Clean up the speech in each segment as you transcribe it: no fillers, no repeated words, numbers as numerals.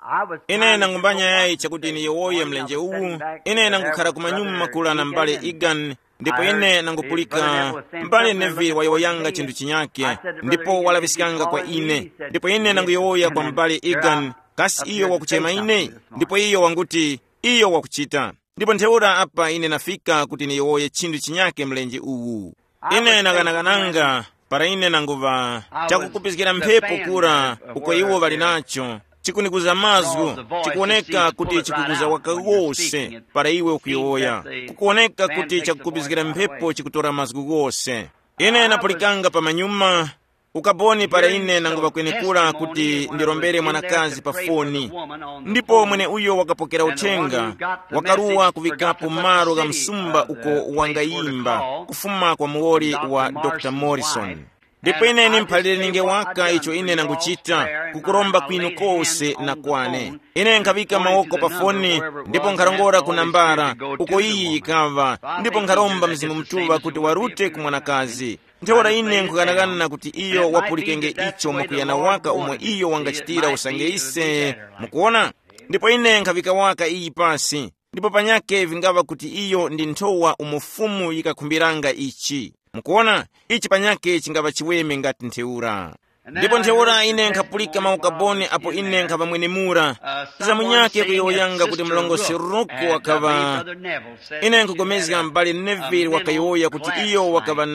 ine nangumbanya yayi chakuti niyowoye mlenje uwu. Ine nangukhala kumanyuma kula na mbale Egan, ndipo ine nangupulika mbale Neville wayowoyanga chinthu chinyake, ndipo walavisikanga kwa ine. Ndipo ine nanguyowoya kwa mbale Egan, kasi iyo wakuchema ine, ndipo iyo wanguti iyo wakuchita. Ndipo ntheura apa ine nafika kuti niyowoye chinthu chinyake mlenje uwu. Ine nakanakananga para ine nanguva chakukupizikira mphepo kura uko iwo bali nacho chikunikuza mazgu, chikuoneka kuti chikukuza waka wose para iwe ukuyowoya, kukuoneka kuti chakukupizikira mphepo chikutora mazgu wose. Ine napulikanga pa manyuma ukaboni para ine nanguva kwenikula kuti ndirombere mwanakazi pa foni. Ndipo mwene uyo wakapokera uthenga wakaruwa kuvikapo maro ga msumba uko wangayimba kufuma kwa muwoli wa Dr. Morrison. Ndipo ine nimphalire ninge waka icho ine nanguchita kukuromba kwinu kose na kwane. Ine nkavika maoko pa foni, ndipo nkarongora kunambara uko iyi ikava, ndipo nkaromba mzimu mtuva kuti warute kumwanakazi. Ntheura ine nkukanakana kuti iyo wapulikenge icho mukuyana waka umwe iyo wangachitira usangeise mukuona. Ndipo ine nkavika waka iyi pasi, ndipo panyake vingava kuti iyo ndi nthowa umufumu yikakhumbiranga ichi mukuona. Ichi panyake chingava chiweme ngati ntheura. Ndipo ntheura ine nkapulika maukaboni apo ine nkava mwenemura za munyake kuyoyanga kuti mlongosi Roku wakava. Ine nkugomezga mbali Neville wakayoya kuti iyo wakava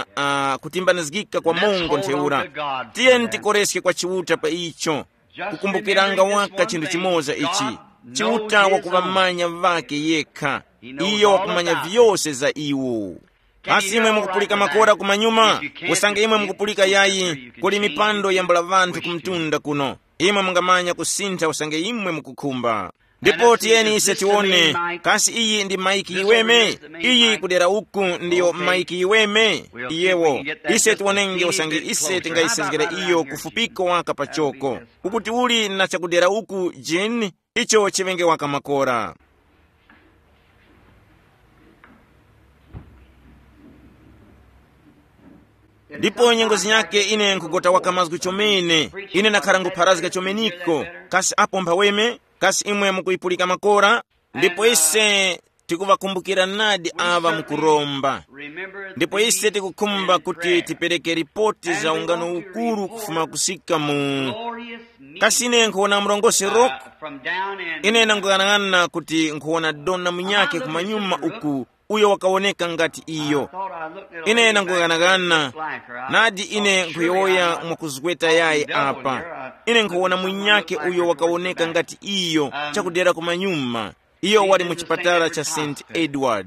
na kutimbanizgika kwa mongo ntheura. Tiye ntikoreske kwa chiuta pa icho kukumbukiranga waka chinthu chimoza ichi, chiuta wakuvamanya vake yekha, iyo wakumanya vyose za iwo. Asi imwe mukupulika makora kumanyuma, usange imwe mukupulika yayi kuli mipando yambula vanthu kumtunda kuno. Imwe mungamanya kusintha usange imwe mukukhumba. Ndipo tiyeni ise tione, kasi iyi ndi maiki iweme, iyi kudera uku ndiyo maiki iweme. Iyewo ise tionenge usange ise tingaisezgera iyo kufupiko waka pachoko ukuti uli na chakudera uku jeni icho chivenge waka makora. Ndipo nyengozi yake ine nkugota waka mazgu chomene, ine nakharangu parazika chomeniko, kasi apo mpaweme, kasi imwe mukuipulika makora. Ndipo ise tikuvakumbukira nadi ava mukuromba. Ndipo ise tikukumba kuti tipereke ripoti za ungano ukuru kufuma kusika mu. Kasi ine nkuona mlongosi Roku, ine nangukanangana kuti nkuona dona munyake kumanyuma uku uyo wakaoneka ngati iyo. Ine nangukanagana nadi ine nkuyoya mwakuzweta yayi apa. Ine nkuona munyake uyo wakaoneka ngati iyo chakudera kumanyuma. Iyo wali muchipatala cha St. Edward.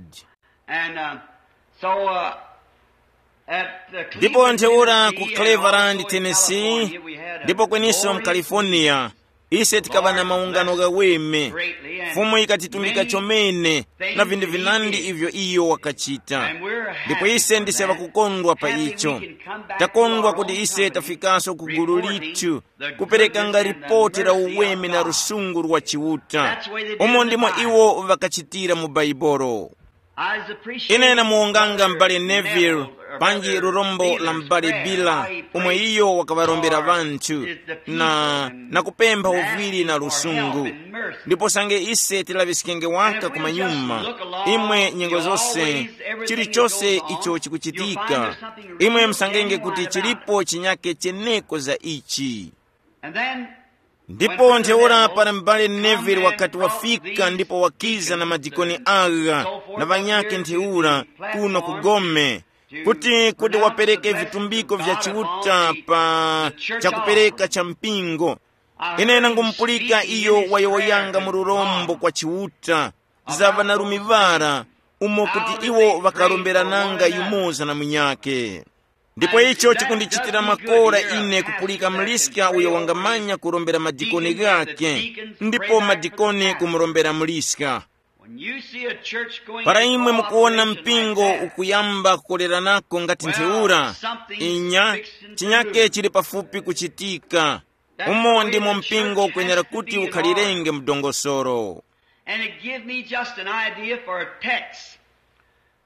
Ndipo ntheura ku Cleveland, Tennessee, ndipo kweniso mCalifornia, ise tikava na maungano gaweme. Fumu ikatitumika chomene na vindu vinandi ivyo iyo wakachita. Ndipo ise ndiseva kukondwa pa icho. Takondwa kuti ise tafikaso kugulu litu kuperekanga ripoti ra uweme na rusungu rwa chiuta. Omo ndimo iwo vakachitira mu Baibolo. Ine namuonganga mbale Neville panji rurombo la mbale Bila umwe iyo wakavarombera vanthu na kupemba uvili na rusungu. Ndipo sange ise tilavisikenge waka kumanyuma imwe nyengo zose chili chose icho chikuchitika, imwe msangenge kuti chilipo chinyake cheneko za ichi. Ndipo ntheura para mbale Neville wakati wafika, ndipo wakiza na madikoni aga na vanyake ntheura kuno kugome kuti wapereke vitumbiko vya chiuta pa chakupereka cha mpingo. Ine nangumpulika iyo wayoyanga mururombo kwa chiuta zava na rumivara umo kuti iwo vakarombera nanga yumoza na munyake. Ndipo icho chikundichitira makora ine kupulika mliska uyo wangamanya kurombera madikoni gake, ndipo madikoni kumurombera mliska. Para imwe mukuona mpingo ukuyamba kukolera nako ngati ntheura, inya chinyake chili pafupi kuchitika. Umo ndimo mpingo kwenyera kuti ukhalirenge mdongosoro.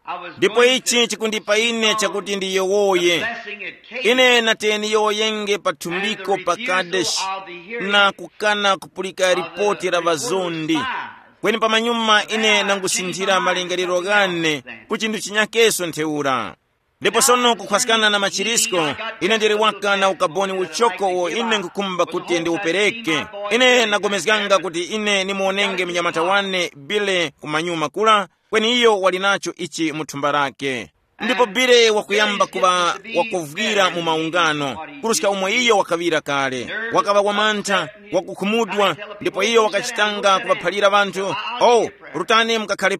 ndipo ichi chikundipa ine chakuti ndiyowoye. Ine nateni yoyenge pathumbiko pa Kadesh na kukana kupulika ripoti la vazondi. Kweni pamanyuma ine nangusinthira malingaliro gane kuchinthu chinyakeso ntheura. Ndipo sono kukhwasikana na machirisko ine ndiri waka na ukaboni uchokowo ine nkukumba kuti ndiupereke. Ine nagomezganga kuti ine nimuonenge mnyamata wane bile kumanyuma kula kweni iyo walinacho ichi muthumba lake. Ndipo bile wakuyamba kuba wakuvwira mu maungano kurusika umwe iyo wakavira kale wakava wamantha wakukhumudwa. Ndipo iyo wakachitanga kupaphalira vanthu, rutani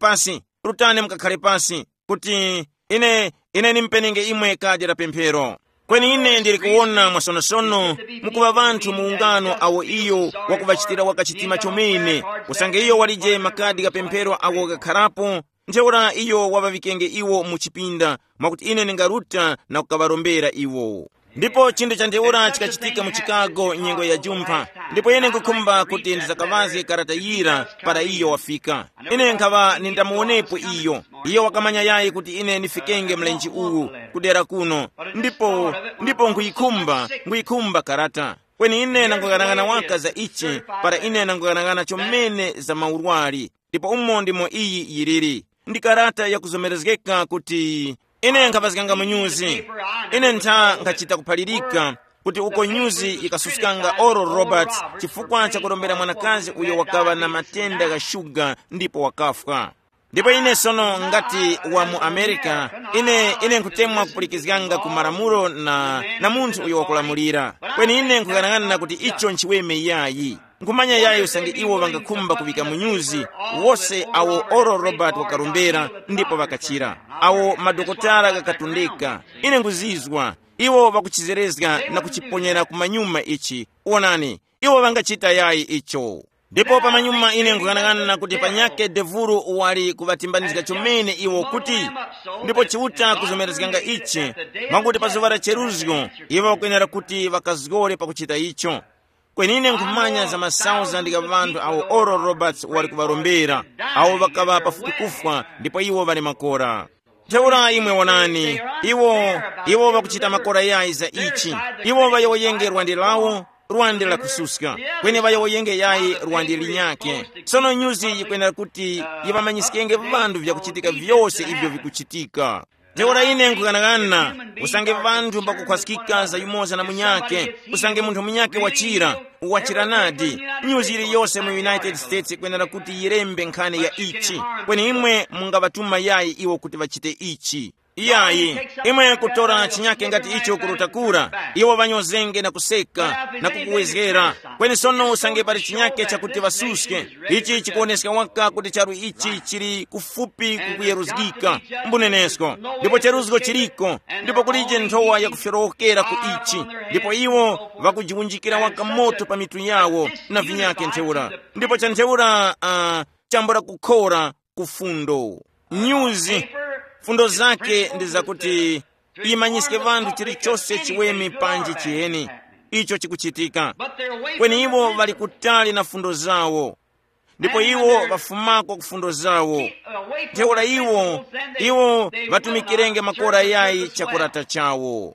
mkakhale pasi kuti ine nimpenenge imwe kadi la pemphero. Kweni ine ndiri kuona mwasonosono mukuva vanthu muungano awo iyo wakuvachitira wakachitima chomene usange iyo walije makadi ka pemphero awo kakhalapo ntheura iyo wavavikenge iwo muchipinda mwakuti ine ningaruta na kukavarombera iwo. Ndipo chinthu cha ntheura chikachitika mu Chicago nyengo ya jumpha. Ndipo ine nkukhumba kuti ndizakavaze karata yira para iyo wafika. Ine nkhava nindamuonepo iyo wakamanya yayi kuti ine nifikenge mlenji uwu kudera kuno. Ndipo nguyikhumba karata. Kweni ine nangokanangana waka za ichi para ine nangokanangana chomene za maurwali. Ndipo umo ndimo iyi yiriri ndi karata yakuzomerezgeka kuti ine nkapazikanga mu nyuzi. Ine ntha nkachita kuphalirika kuti uko nyuzi ikasusikanga Oral Roberts chifukwa chakulombera mwanakazi uyo wakava na matenda ga shuga ndipo wakafwa. Ndipo ine sono ngati wa mu Amerika ine nkutemwa kupulikizganga ku malamulo na munthu uyo wakulamulira. Kweni ine nkukanangana kuti icho nchiweme yayi nkumanya yayi usange iwo vangakhumba kuvika mu nyuzi wose awo Oral Robert wakarumbera ndipo vakachira awo madokotala kakatundika. Ine nguzizwa iwo vakuchizerezga na kuchiponyera kumanyuma ichi. Onani iwo vangachita yayi icho. Ndipo pamanyuma ine nkukanangana kuti panyake devuru wali kuvatimbanizga chomene iwo kuti ndipo chiuta kuzomerezganga ichi mwakuti pazuva la cheruzgo iwo wakwenera kuti vakazgole pakuchita icho. Kweni ine nkumanya za masauzandi ka vanthu awo Oral Roberts wali kuvarombera awo vakava pafupi kufwa ndipo iwo vali makora. Ntheura imwe wonani iwo vakuchita makora yayi za ichi. Iwo vayoyenge rwandi lawo rwandi la kususka kweni vayoyenge yayi rwandi linyake. Sono nyuzi yikwenera kuti yivamanyisikenge vanthu vyakuchitika vyose ivyo vikuchitika. Ntheura ine nkukanangana usange vanthu mbakukhwasikika za yumoza na munyake usange munthu munyake wachira nadi. Nyuzi ili yose mu United States ikwenera kuti yirembe nkhani ya ichi kweni imwe mungavatuma yayi iwo kuti vachite ichi. Iyayi imwe kutora chinyake ngati icho kurutakura iwo vanyozenge na kuseka na kukuwezgera. Kweni sono usange pali chinyake chakuti vasuske ichi chikuoneska waka kuti charu ichi chili kufupi kukuyeruzgika mbunenesko. Ndipo cheruzgo chiliko ndipo kulije nthowa yakufyorokera ku ichi ndipo iwo vakujiunjikira waka moto pa mitu yawo na vinyake ntheura. Ndipo cha ntheura chambora kukhora kufundo. Nyuzi fundo zake ndi zakuti imanyisike vanthu chilichonse chiwemi panji chiheni icho chikuchitika. Kweni iwo vali kutali na fundo zawo ndipo iwo vafumako kufundo zawo. Ntheura iwo vatumikirenge makora yayi chakurata chawo.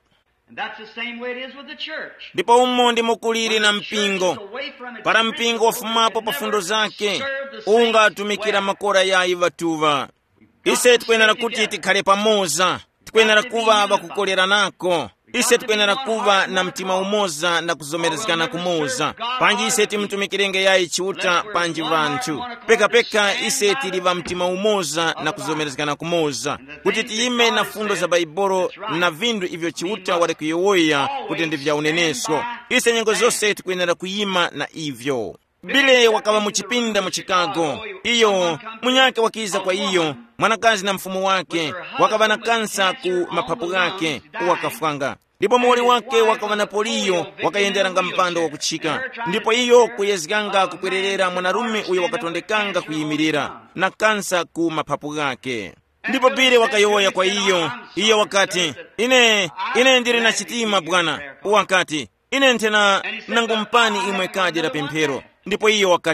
Ndipo umo ndimo kuliri na mpingo. Para mpingo wafumapo pa fundo zake unga atumikira makora yayi vatuva. Ise tikwenera kuti tikhale pamoza, tikwenera kuva vakukolera nako. Ise tikwenera kuva na mtima umoza na kuzomerezgana kumoza. Panji ise timtumikirenge yayi chiuta panji vanthu. Peka ise tiliva mtima umoza na kuzomerezgana kumoza. Kuti tiyime na fundo za Baibolo na vindu ivyo chiuta wale kuyowoya kuti ndi vya uneneso. Ise nyengo zose tikwenera kuyima na ivyo. Bile wakava muchipinda mu Chicago. Iyo munyake wakiza kwa iyo mwanakazi na mfumu wake wakava na kansa ku mapapu gake wakafwanga. Ndipo muoli wake wakava na polio wakayenderanga mpando wa kuchika. Ndipo iyo kuyezganga kukwererera mwanarume uyo wakatondekanga kuyimirira na kansa ku mapapu gake. Ndipo bile wakayoya kwa iyo wakati ine ndiri na chitima bwana. Wakati ine ntena nangumpani imwe kadi la pemphero. Ndipo iyo wakati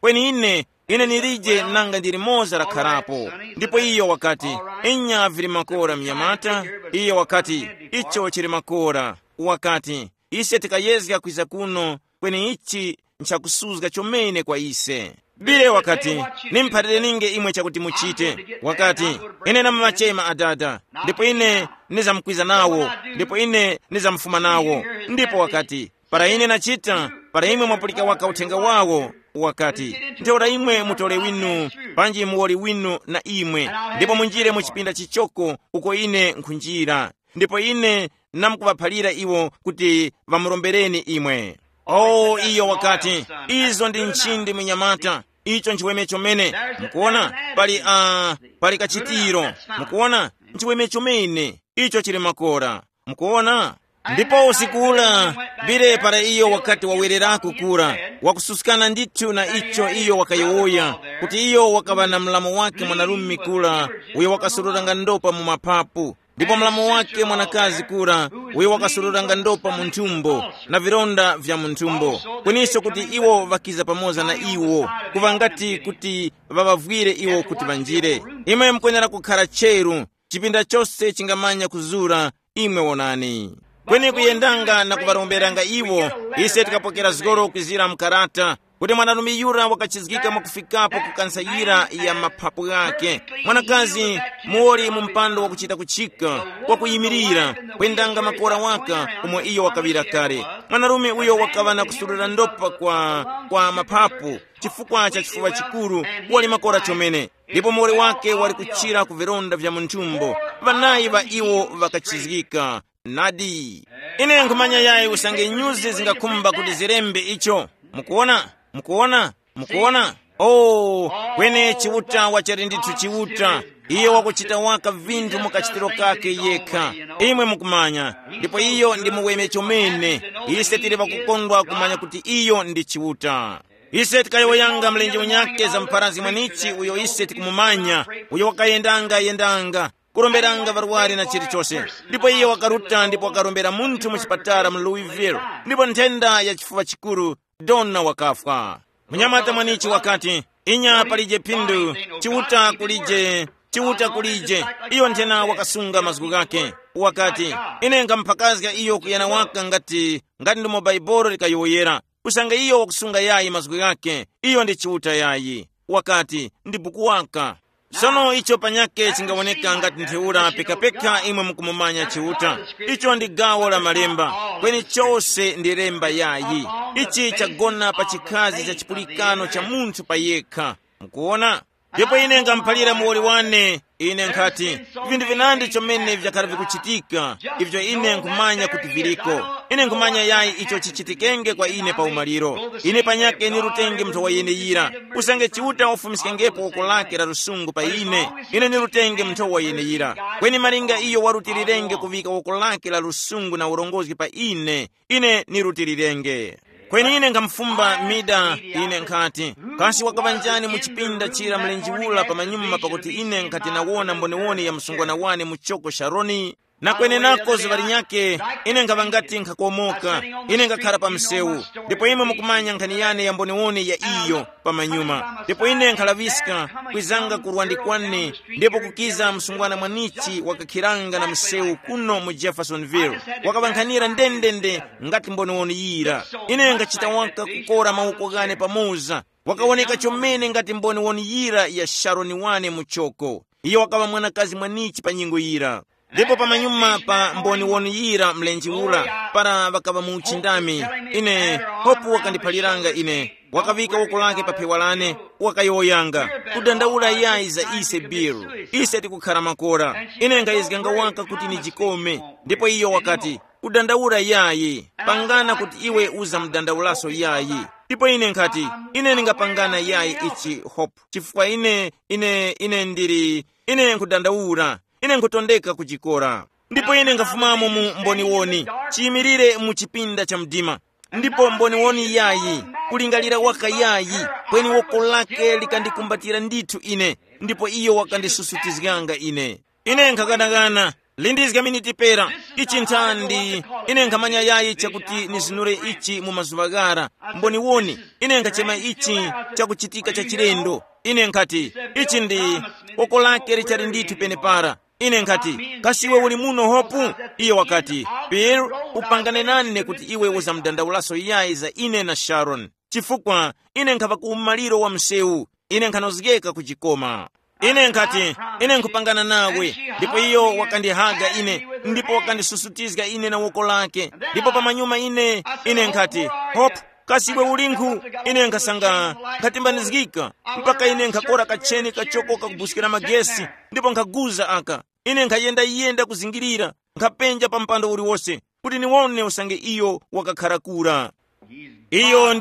kweni ine nilije nanga ndili moza lakhalapo. Ndipo iyo wakati inya vili makora mnyamata, iyo wakati icho chili makora, wakati ise tikayezga kwiza kuno kweni ichi nchakusuzga chomene kwa ise. Bile wakati nimpatire ninge imwe chakuti muchite, wakati ine namachema adada, ndipo ine nizamkwiza nawo, ndipo ine nizamfuma nawo. Ndipo wakati para ine nachita, para imwe mwapulika waka uthenga wawo, wakati ndiora imwe mutole winu panji muwoli winu na imwe, ndipo munjire muchipinda chichoko uko ine nkhunjira, ndipo ine namkuvaphalira iwo kuti vamurombereni imwe. Oh, iyo wakati izo ndi nchindi mnyamata, icho nchiweme chomene mukuona pali kachitiro, mukuona nchiweme chomene icho chili makora, mukuona. Ndipo usikula bile para iyo wakati wawererako kura wakususikana ndithu na icho iyo wakayowoya kuti iyo wakava na mlamo wake mwanalume kula uyo wakasururanga ndopa mu mapapu, ndipo mlamo wake mwanakazi kura uyo wakasururanga ndopa mu nthumbo na vironda vya mu nthumbo, kweniso kuti iwo vakiza pamoza na iwo kuva ngati kuti vavavwire iwo kuti vanjire. Imwe mkwenera kukhala cheru, chipinda chose chingamanya kuzura imwe wonani. Kweni kuyendanga na kuvaromberanga iwo, ise tikapokera zgoro kwizira mkarata kuti mwanalume yura wakachizgika mwakufikapo kukansayira ya mapapu yake. Mwanakazi muwoli mumpando wakuchita kuchika kwa kuyimirira kwendanga makora waka umwe iyo wakavira kare. Mwanalume uyo wakava na kusurura ndopa kwa mapapu chifukwa cha chifuva chikuru wali makora chomene, ndipo muwoli wake wali kuchira kuvironda vya munthumbo. Vanayi va iwo vakachizgika nadi. Ine nkumanya yayi usange nyuzi zingakumba kuti zirembe icho. Mukuona? Oh, kwene chiuta wachari ndithu chiuta, iyo wakuchita waka vinthu mukachitiro kake yekha, imwe mukumanya. Ndipo iyo ndi muweme chomene ise tili pakukondwa kumanya kuti iyo ndi chiuta. Ise tikayoyanga mlenje unyake za mparazi mwanichi uyo ise tikumumanya, uyo wakayendanga kuromberanga varwari na chilichose. Ndipo iyo wakaruta ndipo wakarombera munthu muchipatara mu Louisville, ndipo nthenda ya chifuva chikuru dona wakafa. Mnyamata mwanichi wakati inya palije pindu chiuta kulije iyo nthena wakasunga mazgu gake, wakati ine ngampakazga iyo kuyana waka ngati ndimo baibolo likayoyera usanga iyo wakusunga yayi mazgu gake, iyo ndi chiuta yayi, wakati ndi buku waka. Sono icho panyake chingawoneka ngati ntheura pekapeka imwe mukumumanya chiuta. Icho ndi gawo la malemba, kweni chose ndi lemba yayi. Ichi chagona pa chikazi cha chipulikano cha munthu payekha, mukuona. Ndipo ine ngamphalira muwoli wane, ine nkhati vinthu vinandi chomene vyakhala vikuchitika, ivyo ine nkumanya kuti viliko. Ine nkumanya yayi icho chichitikenge kwa ine pa umaliro. Ine panyake nirutenge mthu wayeneyira, usange chiuta ofumisikengeko oko lake la lusungu pa ine nirutenge mthu wayeneyira. Kweni malinga iyo warutirirenge kuvika oko lake la lusungu na urongozi pa ine nirutirirenge. Kweni ine ngamfumba mida, ine nkati kasi wakavanjani muchipinda chira mlenjiwula pa manyuma pakuti ine nkati nawona mbonewoni ya msungwana wane muchoko Sharoni. Na kwene nako zivali nyake ine ngavangati nkakomoka, ine ngakhala pa msewu. Ndipo imwe mukumanya nkhani yane ya mbonewoni ya iyo pa manyuma. Ndipo ine nkalaviska kwizanga kurwandikwane, ndipo kukiza msungwana mwanichi wakakhiranga na msewu kuno mu Jeffersonville, wakavankhanira ndendende ngati mbonewoni yira. Ine ngachita waka kukora mauko gane pamoza, wakawoneka chomene ngati mbonewoni yira ya Sharoni wane muchoko. Iyo wakava mwanakazi mwanichi pa nyingo yira. Ndipo pa manyuma pa mbonewoni yira mlenjiwula para vakava muchindami, ine hopu wakandiphaliranga ine wakavika woko lake pa phewa lane wakayoyanga kudandaula yayi za ise biru ise tikukhala makora. Ine ngayizganga waka kuti nijikome, ndipo iyo wakati kudandaula yayi pangana kuti iwe uza mdandaulaso yayi. Ndipo ine nkati ine ningapangana yayi ichi hopu chifukwa ine nkudandaula, ine nkutondeka kuchikora. Ndipo ine ngafumamo mu mboniwoni chiyimirire mu chipinda cha mdima, ndipo mboniwoni yayi kulingalira waka yayi kweni woko lake likandikumbatira ndithu ine, ndipo iyo wakandisusutizganga ine nkakadangana lindizika miniti pera ichi nthandi ine nkamanya yayi chakuti nizinure ichi mu mazuvakara mboni woni ine nkachema ichi chakuchitika cha chilendo ine nkati ichi ndi koko lake lichali ndithu penepara ine nkati kasiwe uli muno hopu iye wakati Bill upangane nane kuti iwe uzamdandaulaso yayi za ine na Sharon chifukwa ine nkhapa kumaliro wa msewu ine nkhanozikeka kuchikoma ine nkati ine nkupangana nawe ndipo iyo wakandihaga ine ndipo wakandisusutizga ine na woko lake ndipo pamanyuma ine nkati Hope kasiwe ulinkhu ine nkasanga nkatimbanizikika mpaka ine nkakora kacheni kachokoka kubusikira magesi ndipo nkaguza aka ine nkayenda kuzingirira nkapenja pa mpando uliwonse kuti niwone usange iyo wakakharakura iyo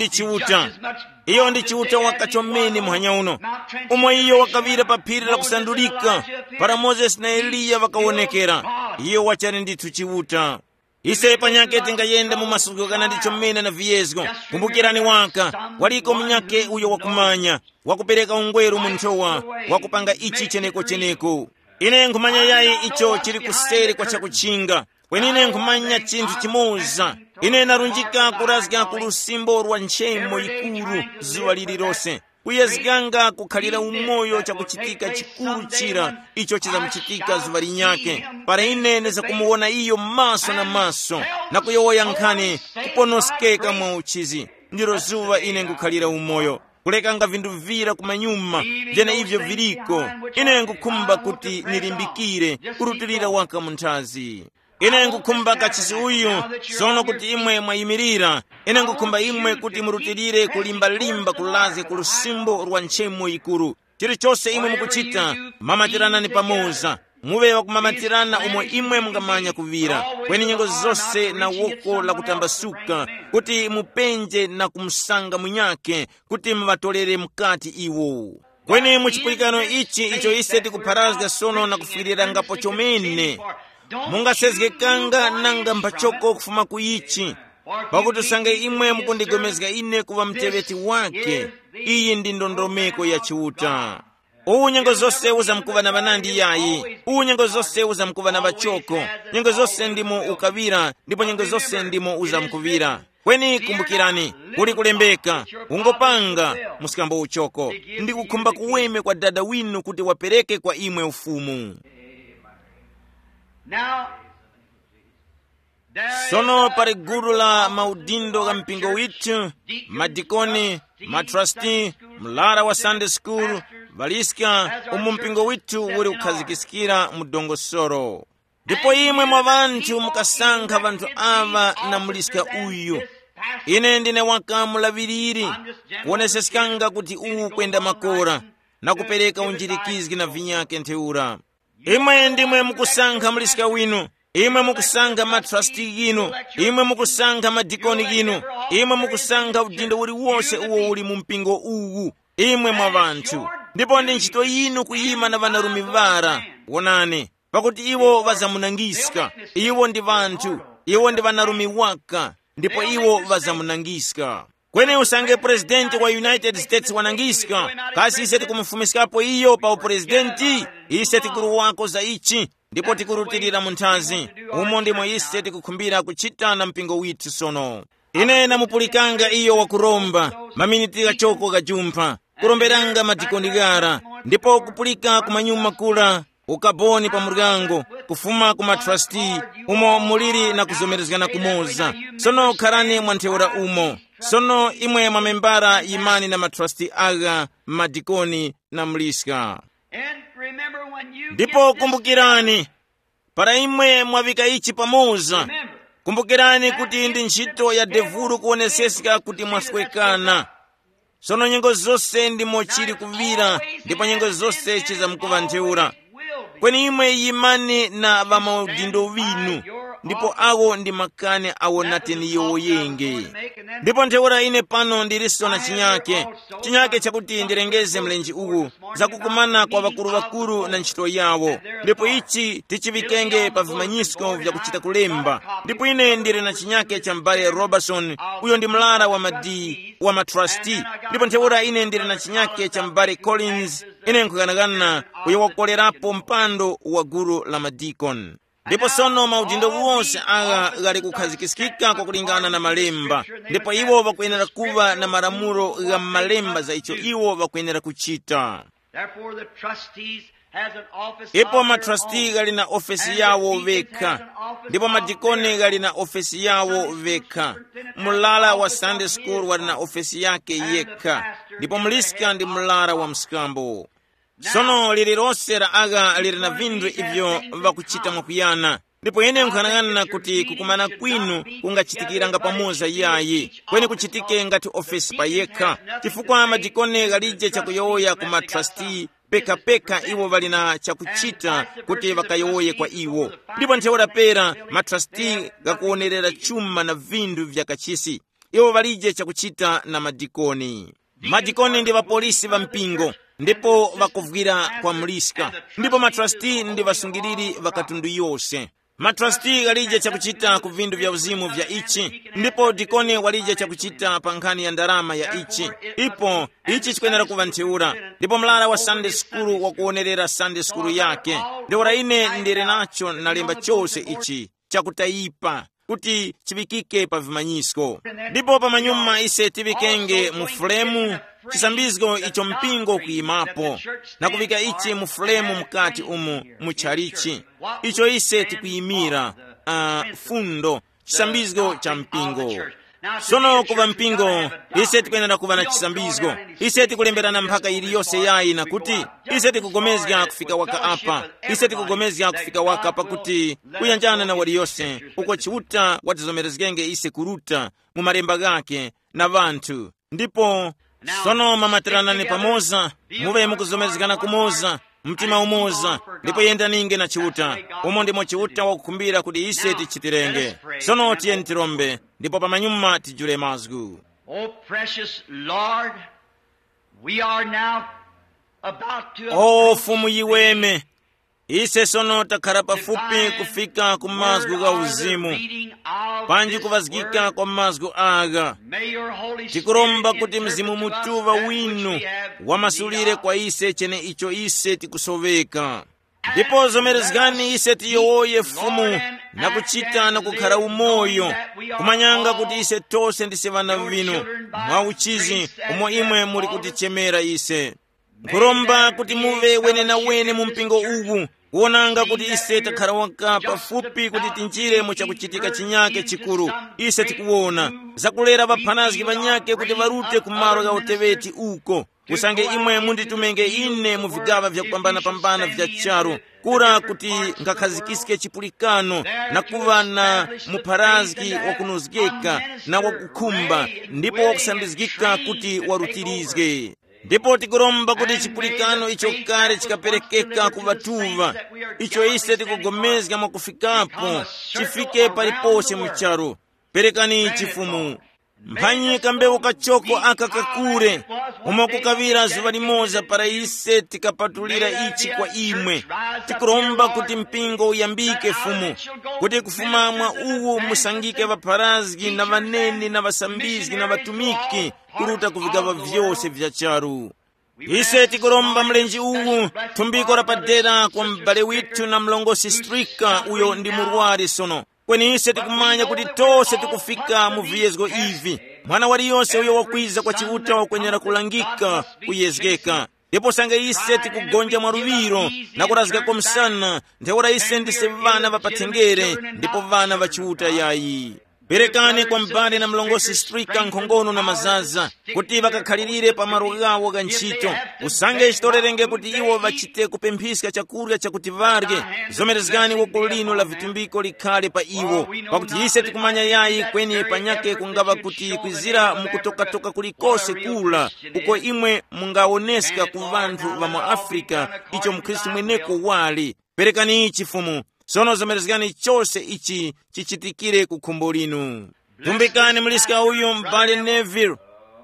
ndi chiuta wakachomene muhanya uno umwe iyo wakavira pa phiri la kusandulika para Moses na Eliya vakawonekera iyo wachali ndithu chiuta ise panyake tingayenda mu masuku kana ndicho mmene na viyezgo kumbukirani waka waliko mnyake uyo wakumanya wakupereka ungweru munthowa wakupanga ichi cheneko ine nkumanya yayi icho chili kuseri kwa chakuchinga kwenine nkumanya chinthu chimoza ine narunjika kurazga ku lusimbo lwa nchemo ikulu zuwa lililonse kuyezganga kukhalira umoyo chakuchitika chikulu chira icho chizamuchitika zuwa linyake para ine neza kumuona iyo maso na maso na kuyowoya nkhani kuponoskeka mwa uchizi ndiro zuwa ine nkukhalira umoyo kulekanga vindu vira kumanyuma vyene ivyo viliko ine nkukhumba kuti nilimbikire kurutilira waka munthazi ine nkukhumba kachisi uyu sono kuti imwe mwayimirira ine nkukhumba imwe kuti murutilire kulimbalimba kulaze ku lusimbo lwa nchemo ikulu chilichonse imwe mukuchita mamatirana pamoza muvewa kumamatirana umwe imwe mungamanya kuvira kweni nyengo zonse na woko la kutambasuka kuti mupenje na kumsanga munyake kuti muvatolere mkati iwo kweni muchipulikano icho ise tikupharazga sono na kufirira ngapo chomene mungasezgekanga nanga mpachoko kufuma kuichi pakuti usange imwe mukundigomezga ine kuva mteveti wake iyi ndi ndondomeko ya chiuta uwu nyengo zonse uzamkuva na vanandi yayi uwu nyengo zonse uzamkuva na vachoko nyengo zonse ndimo ukavira ndipo nyengo zonse ndimo uzamkuvira kweni kumbukirani kuli kulembeka ungopanga musikambo uchoko ndi kukhumba kuweme kwa dada winu kuti wapereke kwa imwe ufumu sono pali gulu la maudindo ga mpingo witu madikoni matrasti mlara wa Sunday school valiska umu mpingo witu uli ukhazikisikira mudongosoro ndipo imwe mwa vanthu mukasankha vanthu ava na muliska uyu ine ndine wakamulaviri kuonesesikanga kuti uwu kwenda makora na kupereka unjirikizgi na vinyake ntheura imwe ndimwe mukusankha muliska winu imwe mukusankha matrasti gino imwe mukusankha madikoni gino imwe mukusankha udindo uliwonse uwo uli mu mpingo uwu imwe mwa vanthu ndipo ndi ntchito yinu kuyima na vanarumi vara wonani pakuti iwo vazamunangiska iwo ndi vanthu iwo ndi vanarumi waka ndipo iwo vazamunangiska kweni usange presidenti wa United States wanangiska kasi ise tikumufumiskapo iyo pa upresidenti ise tikuru wako za ichi ndipo tikurutilira munthazi umo ndimo ise tikukhumbira kuchita na mpingo witu sono ine namupulikanga iyo wakuromba maminiti gachoko gajumpha kuromberanga madikondigara ndipo kupulika kumanyuma kula ukaboni pa muryango kufuma kuma trustee umo muliri na kuzomerezgana kumoza sono kharani mwantheura umo sono imwe mamembara imani na matrustee aga madikoni na mliska ndipo kumbukirani para imwe mwavika ichi pamoza kumbukirani kuti ndi ntchito ya devulu kuonesesika kuti mwaswekana sono nyengo zonse ndimo chili kuvira ndipo nyengo zonse chizamkuva ntheura kweni imwe imani na vamaudindo vinu ndipo awo ndi makane awonateni yoyenge ndipo ntheura ine pano ndiliso na chinyake chakuti ndirengeze mlenji uwu zakukumana kwa vakulu na ntchito yawo ndipo ichi tichivikenge pa vimanyisko vya kuchita kulemba ndipo ine ndiri na chinyake cha mbale Robertson uyo ndi mlara wa matrustee ndipo ntheura ine ndiri na chinyake cha mbale Collins ine nkukanagana uyo wakolerapo mpando wa gulu la madikon ndipo sono maudindo wonse aga gali kukhazikitsidwa kwa kulingana na malemba, ndipo iwo bakuyenera kuva na malamulo ga malemba za icho iwo bakuyenera kuchita. Ipo matrustee gali na ofesi yawo vekha, ndipo madikoni gali na ofesi yawo vekha. Mulala wa Sunday school wali na ofesi yake yekha, ndipo mliska ndi mulala wa msikambo. Sono lililonse la aga lili na vinthu ivyo vakuchita mwakuyana, ndipo ine nkhanang'ana kuti kukumana kwinu kungachitikiranga pamoza yayi kweni kuchitike ngati ofesi pa yekha, chifukwa madikoni galije chakuyowoya ku matrustee pekapeka iwo vali na chakuchita kuti vakayowoye kwa iwo. Ndipo ntheura pera matrustee gakuonerera chuma na vinthu vya kachisi, iwo valije chakuchita na madikoni. Madikoni ndi vapolisi va mpingo, ndipo vakuvwira kwa mliska, ndipo matrustee ndi vasungiriri vakatundu yonse. Matrustee galije chakuchita ku vinthu vya uzimu vya ichi, ndipo dikoni walije chakuchita pa nkhani ya ndalama ya ichi. Ipo ichi chikuyenera kuva ntheura, ndipo mlala wa Sunday school wakuonerera Sunday school yake. Ndiwora ine ndiri nacho nalemba chose ichi chakutayipa kuti chivikike pa vimanyisko, ndipo pa manyuma ise tivikenge mu fulemu chisambizgo icho mpingo kuyimapo na kuvika ichi mu fulemu mkati umu muchalichi icho ise tikuyimira fundo chisambizgo cha mpingo. Sono kuva mpingo ise tikuyenera kuva na chisambizgo, ise tikulemberana mpaka iliyonse yayi na kuti ise tikugomezga kufika waka apa, ise tikugomezga kufika waka apa kuti kuyanjana na waliyonse uko chiuta watizomerezgenge ise kuruta mu malemba gake na vanthu. Ndipo sono mamateranani pamoza, muve mukuzomezgana kumoza, mtima umoza, ndipo yendaninge na chiuta umo ndimo chiuta wakukumbira kuti ise tichitirenge. Sono tiyeni tirombe, ndipo pamanyuma tijule mazgu. Oh precious Lord, we are now about to O fumu yiweme, ise sono takhala pafupi kufika ku mazgu ga uzimu, panji kuvazgika kwa mazgu aga. Tikuromba kuti mzimu mutuva winu wamasulire kwa ise chene icho ise tikusoveka, ndipo zomerezgani ise tiyowoye fumu na kuchita na kukhala umoyo kumanyanga kuti ise tose ndise vana vinu mwa uchizi umo imwe muli kutichemera ise. Nkuromba kuti muve wene na wene mu mpingo uwu kuonanga kuti ise takhala waka pafupi kuti tinjire mu chakuchitika chinyake chikulu ise tikuona zakulera vaphanazi vanyake kuti varute kumalo ga uteveti uko. Kusange imwe munditumenge ine mu vigava vya kupambana vya charo kura kuti ngakhazikisike chipulikano na kuva na mupharazgi wakunuzgeka na wakukhumba ndipo wakusambizgika kuti warutirizge. Ndipo tikuromba kuti chipulikano icho kale chikaperekeka kuvatuva icho ise tikugomezga mwakufikapo chifike palipose mcharo. Perekani chifumu mphanyi kambewu kachoko aka kakure umo kukavira zuva limoza para ise tikapatulira ichi kwa imwe. Tikuromba kuti mpingo uyambike fumu, kuti kufumamwa uwu musangike vapharazi na vaneni na vasambizi na vatumiki kuruta kuvigava vyose vya charu. Ise tikuromba mlenji uwu tumbiko rapadera kwa mbale witu na mlongosi Strika uyo ndi murwari sono. Kweni ise tikumanya kuti tose tikufika mu viyezgo ivi mwana waliyonse uyo wakwiza kwa chiuta wakwenyera kulangika kuyezgeka. Ndipo sange ise tikugonja mwaruviro na kurazika kwa msana ntheura ise ndise vana vapatengere ndipo vana vachiuta yayi. Perekani kwa mbale na mlongosi Strika nkhongono na mazaza kuti vakakhalirire pa malo gawo ga ntchito. Usange ichitorerenge kuti iwo vachite kupemphiska chakurya chakuti varye. Zomerezgani woko lino la vitumbiko likhale pa iwo, pakuti ise tikumanya yayi kweni panyake kungava kuti kwizira mukutokatoka kulikose kula uko imwe mungaoneska ku vanthu va mu Afrika icho mkhristu mweneko wali. Perekani chifumu sono zomerezgani chose ichi chichitikire ku khumbo linu. Tumbikani mliska uyu mbale Neville.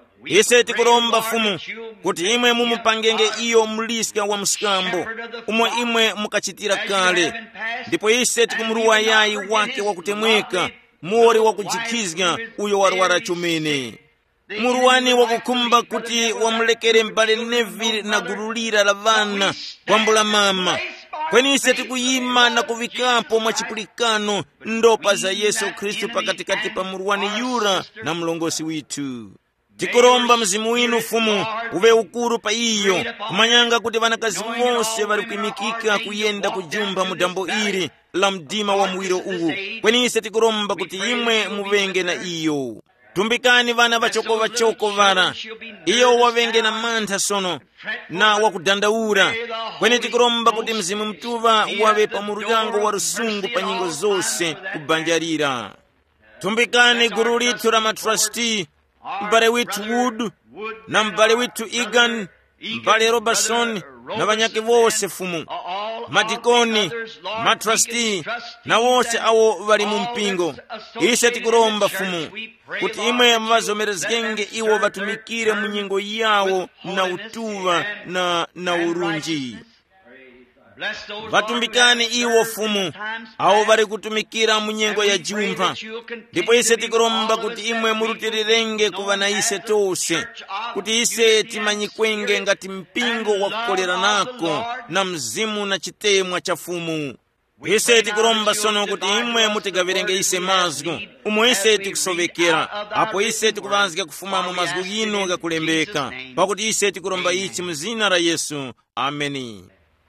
Ise tikuromba fumu kuti imwe mumupangenge iyo mliska wa msikambo umo imwe mukachitira kale. Ndipo ise tikumuruwa yayi wake wakutemweka muori wakujikizga uyo warwara chumene. Muruwani wakukumba kuti wamulekere mbale Neville na gululira la vana kwambula mama. kweni ise tikuyima na kuvikapo mwachipulikano ndopa za Yesu Khristu pakatikati pa muruwani yura na mlongosi witu. Tikuromba mzimu winu Fumu uve ukuru pa iyo kumanyanga kuti vanakazi wose vari kuimikika kuyenda kujumba mudambo iri la mdima wa muwiro uwu. Kweni ise tikuromba kuti imwe muvenge na iyo. Tumbikani vana vachoko vara iyo wavenge na mantha sono na wakudandaura. Kweni tikuromba kuti mzimu mtuva wave pa muryango wa rusungu pa nyingo zose kubanjarira. Tumbikani guru litu la matrustee mbale witu Wood na mbale witu Egan, mbale Robertson na vanyake vose Fumu, madikoni, matrustee na wose awo vali mu mpingo. Ise tikuromba Fumu kuti imwe mvazomerezgenge iwo vatumikire mu nyingo yawo na utuva na urunji. Vatumbikani iwo Fumu awo vari kutumikira mu nyengo ya jumpa. Ndipo ise tikuromba kuti imwe murutirirenge kuva na ise tose, kuti ise timanyikwenge ngati mpingo wa kukolera nako na mzimu na chitemwa cha Fumu. Ise tikuromba sono kuti imwe mutigavirenge ise mazgu umwe ise tikusovekera, apo ise tikuvanzika kufuma mu mazgu yino gakulembeka, pakuti ise tikuromba ichi mzina la Yesu. Ameni.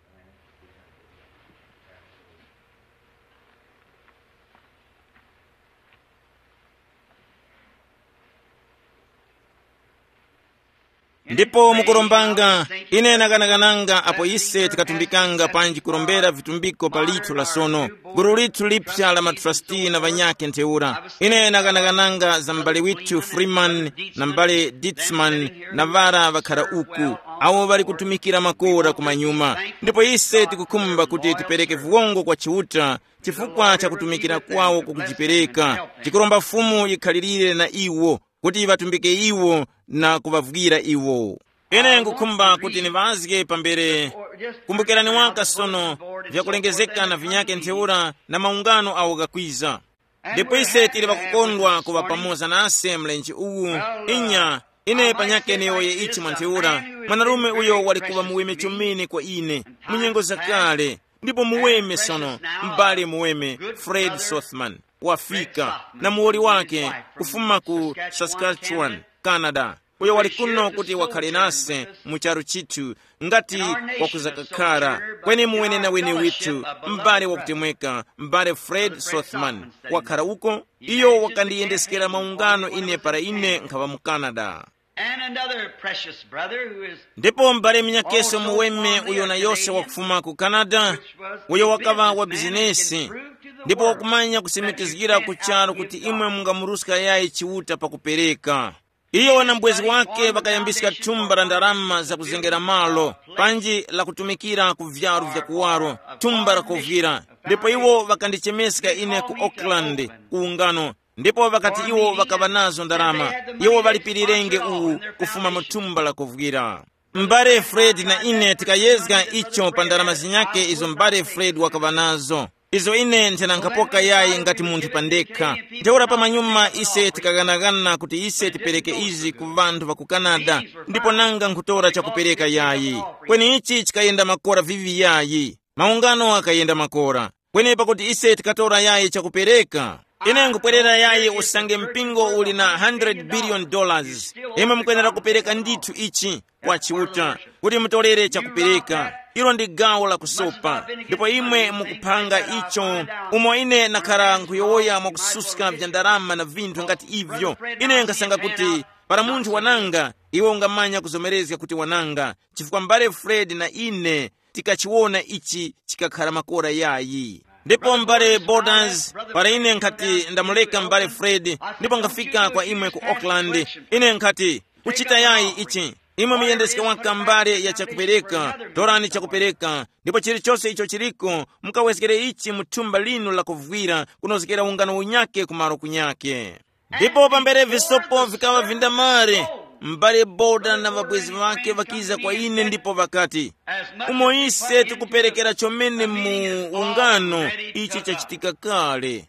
Ndipo mukurombanga ine nakanakananga apo ise tikatumbikanga panji kurombera vitumbiko pa litu la sono guru litu lipya la matrustee na vanyake nteura. Ine nakanakananga za mbale witu Freeman na mbale Ditzman na vara vakara uku awo vari kutumikira makora kumanyuma. Ndipo ise tikukumba kuti tipereke vuongo kwa chiuta chifukwa cha kutumikira kwawo kukujipereka. Tikuromba Fumu ikhalirire na iwo kuti vatumbike iwo na kuvavugira iwo. Ine ngukumba kuti nivazike pambere kumbukirani waka sono vyakulengezeka na vinyake nteura na maungano awo gakwiza. Ndipo ise tili vakukondwa kuva pamoza nase mlenji uwu inya ine panyake neoye ichi mwanteura. Mwanarume uyo walikuva muweme chomini kwa ine munyengo zakale. Ndipo muweme sono mbali muweme Fred Sothman wafika na muwoli wake kufuma ku Saskatchewan, Canada. Uyo walikuno kuti wakhale nase mucharu chitu ngati wakuzakakara. Kweni muwene na wene witu mbale wakutemweka mbale Fred Sothman wakhala uko. Iyo wakandiyendeskera maungano ine para ine nkava mu Canada. Ndipo mbale mnyakeso muweme uyo na yose wakufuma ku Canada uyo wakava wa bizinesi. Ndipo wakumanya kusimikizgira kucharo kuti imwe mungamuruska yaye chiuta pakupereka. Iyo na mbwezi wake vakayambisika tumba la ndarama za kuzengera malo panji la kutumikira kuvyaru vya kuwaro tumba la kovira. Ndipo iwo vakandichemesika ine ku Auckland kuungano. Ndipo vakati iwo vakava nazo ndarama iwo valipirirenge uwu kufuma mutumba la kovira. Mbare Fred na ine tikayezga icho pa ndarama zinyake izo mbare Fred wakava nazo. Izo ine ntena nkapoka yayi ngati munthu pandekha. Nteura pa manyuma ise tikaganagana kuti ise tipereke izi ku vanthu va ku Canada. Ndipo nanga nkutora chakupereka yayi. Kweni ichi chikayenda makora vivi yayi. Maungano akayenda makora. Kweni pakuti ise tikatora yayi chakupereka. Ine nkupwerera yayi usange mpingo uli na $100 billion. Ime mkwenera kupereka nditu ichi kwa chiuta kuti mutolere chakupereka. Ilo ndi gawo la kusopa. Ndipo imwe mukupanga icho umo ine nakhala nkuyowoya mwakususka vyandarama na vinthu ngati ivyo. Ine nkasanga kuti para munthu wananga iwo ungamanya kuzomerezga kuti wananga chifukwa mbale Fred na ine tikachiwona ichi chikakhala makora yayi. Ndipo mbale Borders para ine nkati ndamuleka mbale Fred ndipo ngafika kwa imwe ku Auckland. Ine nkati kuchita yayi ichi imwe miyendesika waka mbale ya chakupereka torani chakupereka. Ndipo chilichonse icho chiliko mukawezekere ichi mutumba linu la kuvwira kunozekera ungano unyake kumaro kunyake. Ndipo pambere visopo vikawa vindamare mbale Boda na vabwezi vake vakiza kwa ine ndipo vakati umo ise tukuperekera chomene mu ungano ichi chachitika kale.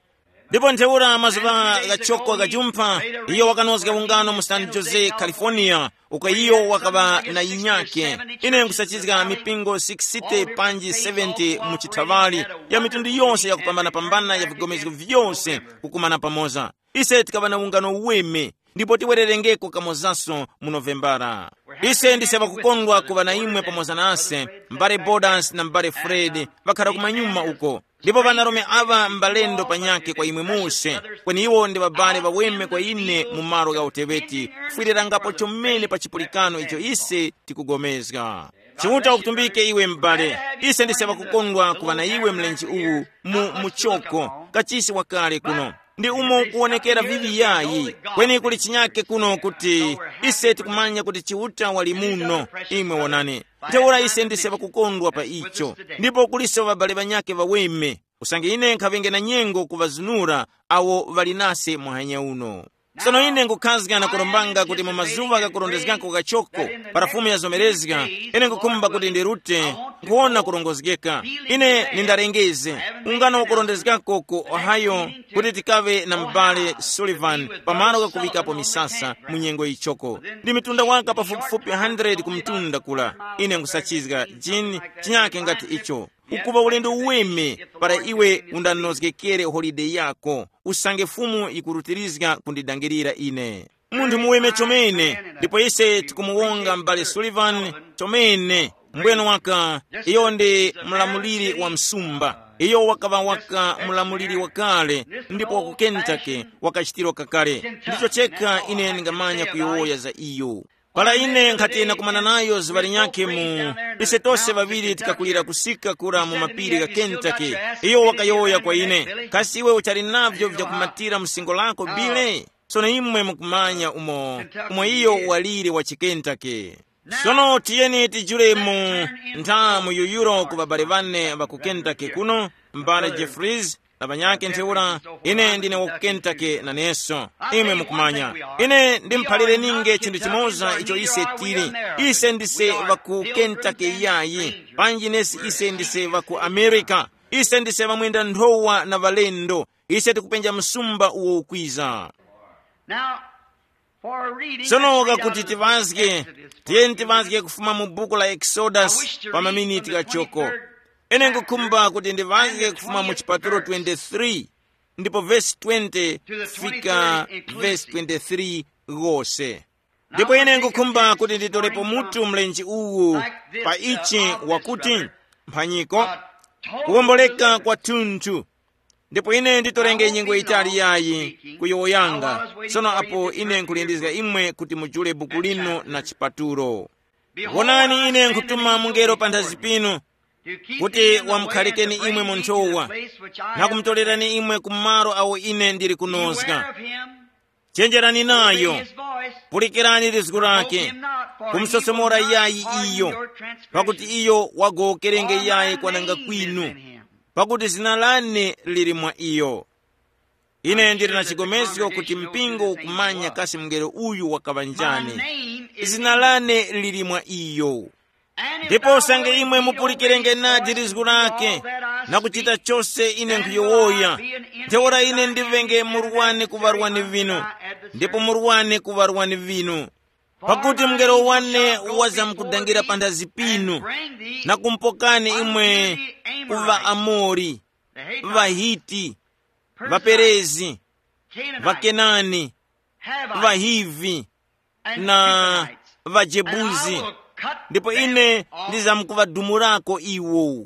ndipo ntheura mazuva gachoko gachumpa iyo wakanozga ungano mu San Jose, California, uko iyo wakaba na inyake ine nkusachizga mipingo 60 panji 70 mu chitavali ya mitundu yonse ya kupambana ya vigomezgo vyonse kukumana pamoza. Ise tikaba na ungano uweme ndipo tiwererengeko kamozaso mu Novembara. Ise ndiseva kukondwa kuva na imwe pamoza nase mbale Borders na mbale Fred vakhala kumanyuma uko, ndipo vanarume ava mbalendo panyake kwa imwe muse kweni iwo ndi babale vaweme kwa ine mu malo ga utebeti kufwirangapo chomene pa chipulikano icho ise tikugomezga. Chimuta ukutumbike iwe mbale. Ise ndiseva kukondwa kuva na iwe mlenji uwu mu muchoko kachisi wakale kuno ndi umo kuonekera vivi yayi kweni kuli chinyake kuno kuti ise tikumanya kuti chiuta wali muno imwe wonani. Ntheura ise ndiseva kukondwa pa icho, ndipo kuliso vabale vanyake vaweme usange ine nkhavenge na nyengo kuvazunura awo vali nase muhanya uno. Sono ine ngukhazga na kulombanga kuti mu mazuva kakurondezgako kachoko parafumu ya zomerezga ine ngukumba kuti ndirute nkuona kurongozgeka ine nindarengeze ungano wakurondezgako ku Ohio kuti tikave na mbale Sullivan pamalo kakuvikapo misasa munyengo ichoko ndi mitunda waka pafupifupi 100 kumtunda kula. Ine ngusachizga jini chinyake ngati icho ukuva ulendo uweme para iwe undanozgekere holiday yako usange fumu ikurutirizga kundidangirira ine munthu muweme chomene. Ndipo ise tikumuwonga mbale Sullivan chomene mbweno waka iyo ndi mlamuliri wa msumba iyo wakava waka mlamuliri wakale ndipo waku Kentucky wakachitiro kakale ndicho cheka ine ningamanya kuyowoya za iyo pala ine nkhati nakumana nayo zivali nyake mu ise tose vaviri tikakulira kusika kura mu mapiri ga Kentucky iyo wakayoya kwa ine kasi iwe uchali navyo vyakumatira msingo lako bile. Sono imwe mukumanya umo iyo walire wa Kentucky. Sono tiyeni tijule mu nthamu yuyuro ku babale vane va ku Kentucky kuno mbale Jeffries na vanyake ntheura ine ndine wa ku Kentucky na neso imwe mukumanya ine ndimphalire ninge chinthu chimoza icho ise tili. Ise ndise va ku Kentucky yayi panji nesi ise ndise va ku America. Ise ndise vamwenda nthowa na valendo. Ise tikupenja msumba uwo ukwiza. Sono kakuti tivazge tiyeni tivazge kufuma mu buku la Exodus pa maminiti kachoko. Ine ngukumba kuti ndivazge kufuma mu chipatulo 23 ndipo verse 20 fika verse 23 gose. Ndipo ine ngukumba kuti nditolepo mutu mlenji uwu pa ichi wakuti mphanyiko kuwomboleka kwa tunthu. Ndipo ine nditolenge nyengo itali yayi kuyoyanga. Sono apo ine nkulindizga imwe kuti mujule buku lino na chipatulo. Wonani ine nkutuma mungelo panthazi pino kuti wamkhalikeni imwe munthowa na kumtolerani imwe kumaro awo ine ndiri kunozga. Chenjerani nayo, pulikirani lizgu lake, kumsosomora yayi iyo, pakuti iyo wagokerenge yayi kwananga kwinu, pakuti zina lane lili mwa iyo. Ine ndiri na chigomezyo kuti mpingo ukumanya kasi mngelo uyu wakabanjani. Zina lane lili mwa iyo. Ndipo usange imwe mupulikirenge nadi lizgu lake na kuchita chose ine nkuyowoya. Ntheura ine ndivenge muruwane kuvarwani vinu, ndipo muruwane kuvarwani vinu. Pakuti mngelo wane waza mkudangira panthazi pinu na kumpokani imwe kuva Amori, Vahiti, Vaperezi, Vakenani, Vahivi na Vajebuzi. Ndipo ine ndizamukuvadumurako iwo.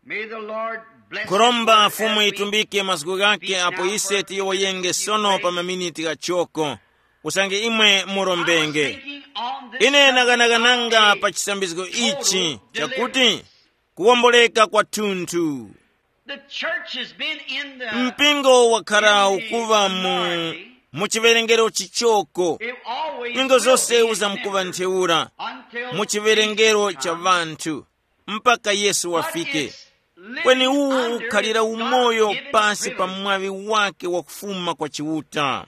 Kuromba fumu itumbike masiku gake apo ise tiyoyenge sono pa maminiti gachoko. Usange imwe murombenge. Ine naganagananga pa chisambizgo ichi chakuti kuwomboleka kwa tunthu. Mpingo wakhala ukuva mu chiverengero chichoko. Ingo zose uzamukuva ntheura mu chiverengero cha vanthu mpaka Yesu wafike. Kweni uwu ukhalira umoyo pasi pa mwavi wake wa kufuma kwa chiuta.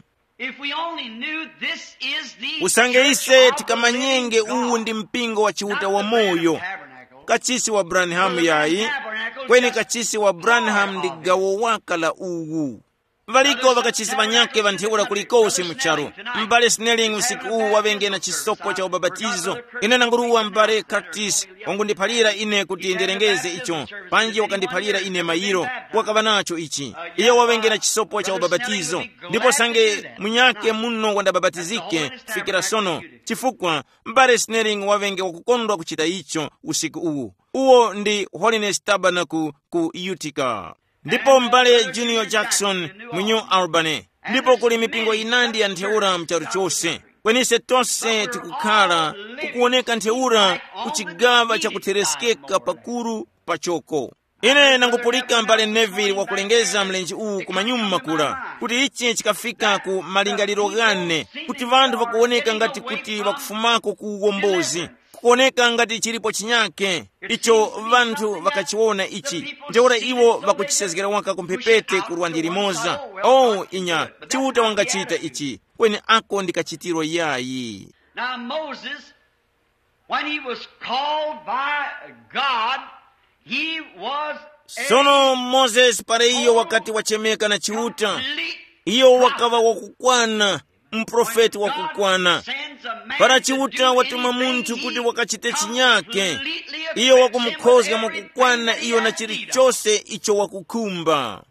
Usange ise tikamanyenge uwu ndi mpingo wa chiuta wa moyo. Kachisi wa Branham yayi, kweni kachisi wa Branham ndi gawo wakala uwu. valiko vakachisi vanyake vantheula kulikosi mutchalo. M'bale Snelling usiku uwu wavengena chisopo cha ubabatizo. Ine nanguruwa m'bale Curtis wangundiphalira ine kuti ndilengeze icho, panji wakandiphalira ine mayiro wakava nacho ichi. Iye wavengena chisopo cha ubabatizo, ndipo sange munyake muno wandababatizike fikira sono, chifukwa m'bale Snelling wavenge wakukondwa kuchita icho usiku uwu. Uwo ndi Holiness Tabernacle ku Utica. Ndipo m'bale Junior Jackson mu New Albany. Ndipo kuli mipingo inandi ya ntheura mcharu chose. Kwenise tonse tikukhala kukuoneka ntheura kuchigava cha kutheresekeka pakulu pachoko. Ine nangupulika m'bale Neville wakulengeza mlenji uwu kumanyumu makula, kuti ichi chikafika ku malingaliro gane, kuti vanthu vakuoneka ngati kuti vakufumako ku uwombozi, kuoneka ngati chilipo chinyake icho vanthu vakachiona ichi, njeura iwo vakuchisezekera waka kumphepete kurwa ndilimoza. Inya chiuta wangachita ichi, kweni ako ndikachitiro yayi. Now Moses, when he was called by God, he was sono Moses pare iyo wakati wachemeka na chiuta, iyo wakava wakukwana, mprofeti wakukwana. Para chiuta watuma munthu kuti wakachite chinyake, iyo wakumukhoza mwakukwana iyo na chilichose icho wakukumba.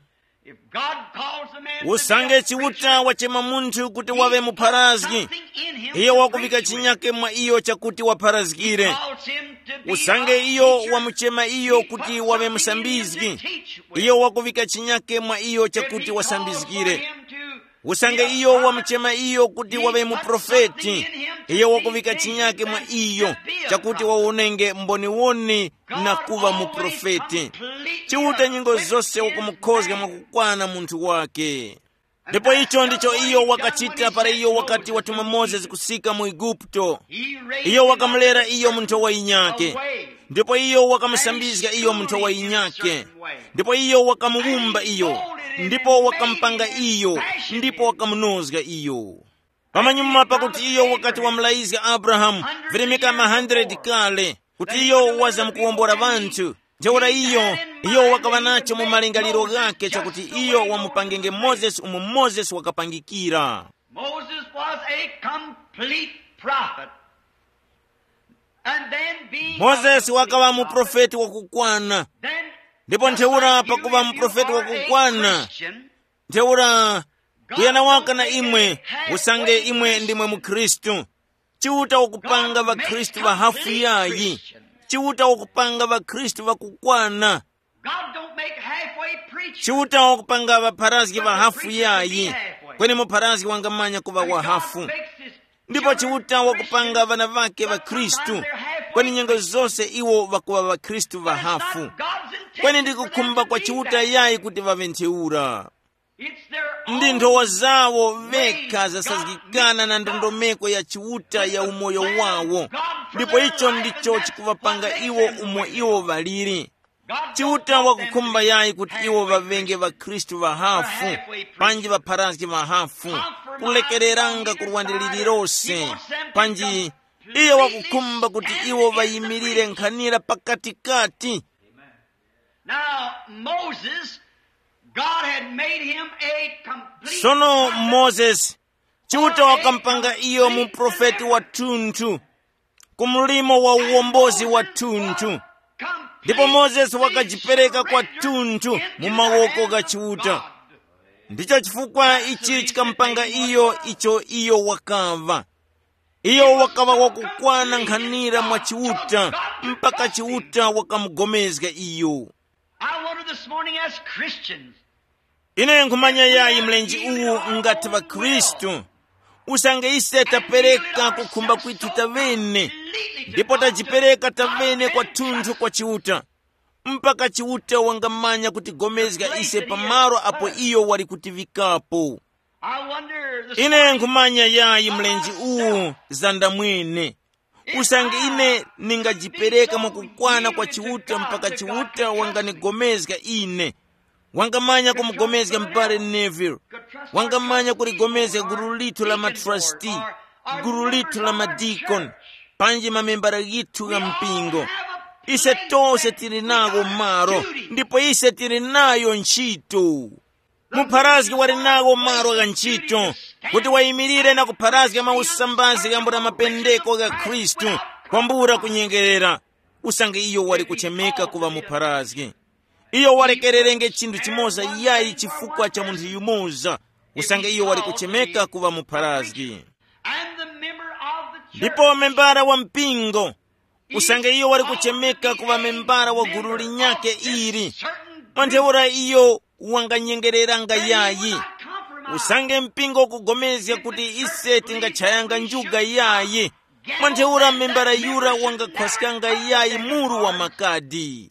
Usange chiuta wachema munthu kuti wave mupharazgi, iyo wakuvika chinyake mwa iyo chakuti wapharazgire. Usange iyo wamuchema iyo kuti wave musambizgi, iyo wakuvika chinyake mwa iyo chakuti wasambizgire. Usange iyo wamuchema iyo kuti wave muprofeti, iyo wakuvika chinyake mwa iyo chakuti waonenge mboniwoni na kuva muprofeti. Chiuta nyingo zose wakumukhoza mwakukwana munthu wake. Ndipo icho ndicho iyo wakachita para iyo wakati watuma Moses kusika mu Igupto. Iyo wakamlera iyo munthu wa inyake, ndipo iyo wakamusambizga iyo munthu wa inyake, ndipo iyo wakamuwumba iyo, ndipo wakampanga iyo, ndipo wakamunozga iyo. Pamanyuma pakuti iyo wakati wamulaizga Abraham virimika 100 kale, kuti iyo waza mkuwombora vanthu, njeura iyo wakava nacho mu malingaliro gake chakuti iyo wamupangenge Moses umu Moses wakapangikira. Moses was a complete prophet. And then being Moses wakava muprofeti wakukwana. Ndipo ntheura pakuva muprofeti wakukwana, ntheura kuyana waka na imwe, usange imwe ndimwe mukristu. Chiuta wakupanga vakristu va hafu yayi, chiuta wakupanga vakristu vakukwana. Chiuta wakupanga vapharazgi va hafu yayi, kweni mupharazgi wangamanya kuva wa hafu. Ndipo chiuta wakupanga vana vake vakristu, kweni nyengo zose iwo vakuva vakristu va hafu. Kweni ndikukhumba kwa chiuta yayi kuti vave ntheura. Ndi nthowa zawo veka zasazikana na ndondomeko ya chiuta ya umoyo wawo, ndipo icho ndicho chikuvapanga iwo umo iwo valiri. Chiuta wakukhumba yayi kuti iwo vavenge vakristu vahafu, panji vapharazgi vahafu, kulekereranga kurwandililirose. Panji iye wakukhumba kuti iwo vayimirire nkhanira pakatikati. Now Moses, God had made him a complete. Sono Moses, chiuta wakampanga iyo muprofeti wa tunthu, kumulimo wa uwombozi wa tunthu. Ndipo Moses wakajipereka kwa tunthu mu mawoko ga chiuta. Ndicho chifukwa ichi chikampanga icho iyo wakava. Iyo wakava wakukwana nkhanira mwa chiuta, mpaka chiuta wakamugomezga iyo. I wonder this morning as Christians, ine nkhumanya yayi mlenji uwu ngati vakristu, usange ise tapereka kukhumba kwitu tavene, ndipo tajipereka tavene kwa tunthu kwa chiuta, mpaka chiuta wangamanya kutigomezga ise pamaro apo iyo wali kutivikapo. Ine nkhumanya yayi mlenji uwu zanda mwene, usange ine ningajipereka mwakukwana kwa chiuta mpaka chiuta wanganigomezga ine, wangamanya kumugomezga m'bale Neville, wangamanya kuligomezga gulu litu la matrustee, gulu litu la madikon, panji mamembara gitu ga mpingo. Ise tose tili nago maro, ndipo ise tili nayo ntchito. mupharazgi wali nawo malo ga ntchito kuti wayimirire na kupharazga mausambazi gambura mapendeko ga Khristu kwambura kunyengerera. Usange iyo wali kuchemeka kuva mupharazgi. Iyo walekererenge chinthu chimoza yayi chifukwa cha munthu yumoza. Usange iyo wali kuchemeka kuva mupharazgi. Ndipo membara wa mpingo usange iyo wali kuchemeka kuva membara wa gulu linyake iri. Mantheura iyo wanganyengerera nga yayi. Usange mpingo kugomezya kuti ise tingachayanga njuga yayi. Mantheura membara yura wangakhwasika nga yayi muru wa makadi.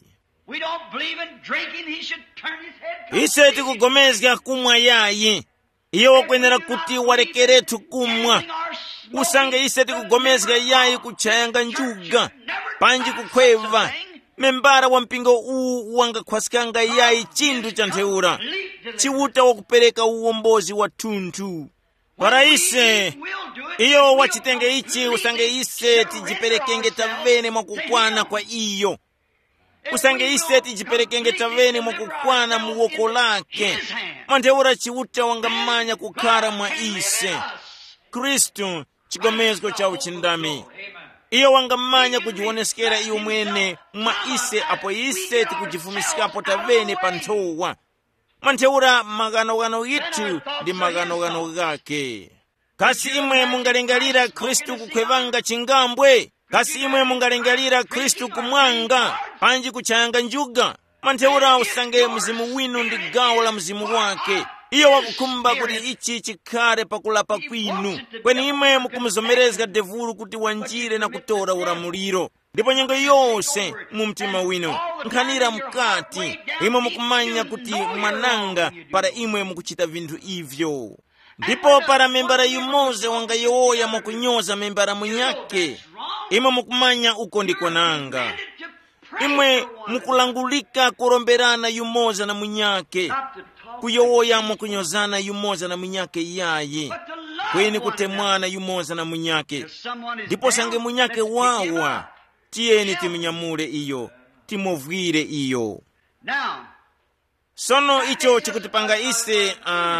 Ise tikugomezya kumwa yayi. Iyo wakwenera kuti walekeretu kumwa. Usange ise tikugomezya yayi kuchayanga njuga panji kukhweva. Membara wa mpingo uwu wangakhwasika nga yayi chinthu cha ntheura chiwuta wakupereka uwombozi wa thunthu. Para ise iyo wachitenge ichi usange ise tijiperekenge tavene mwakukwana kwa iyo. Usange ise tijiperekenge tavene mwakukwana muwoko lake. Mantheura chiwuta wangamanya kukhala mwa ise. Kristu chigomezgo cha uchindami. Iyo wangamanya kujionesekera iyo mwene mwa ise apo ise tikujifumisikapo tavene panthowa. Mantheura maganogano itu ndi maganogano gake. Kasi imwe mungalingalira Kristu kukhwevanga chingambwe. Kasi imwe mungalingalira Kristu kumwanga panji kuchayanga njuga. Mantheura usange mzimu winu ndi gawo la mzimu wake. Iyo wakukhumba kuti ichi chikhale pakulapa kwinu. Kweni imwe mukumuzomerezga devulu kuti wanjire na kutora ulamuliro. Ndipo nyengo yonse mu mtima winu nkhanira mkati. Imwe mukumanya kuti mwananga para imwe mukuchita vinthu ivyo. Ndipo para membara yumoze wanga yoya mukunyoza membara munyake. Imwe mukumanya uko ndiko nanga. Imwe mukulangulika kuromberana yumoza na munyake. Kuyoya mukunyozana yumoza na munyake yayi. Kweni kutemwana yumoza na munyake. Ndipo sange munyake wawa. Tiyeni timinyamule iyo. Timovwire iyo. Sono icho chikutipanga ise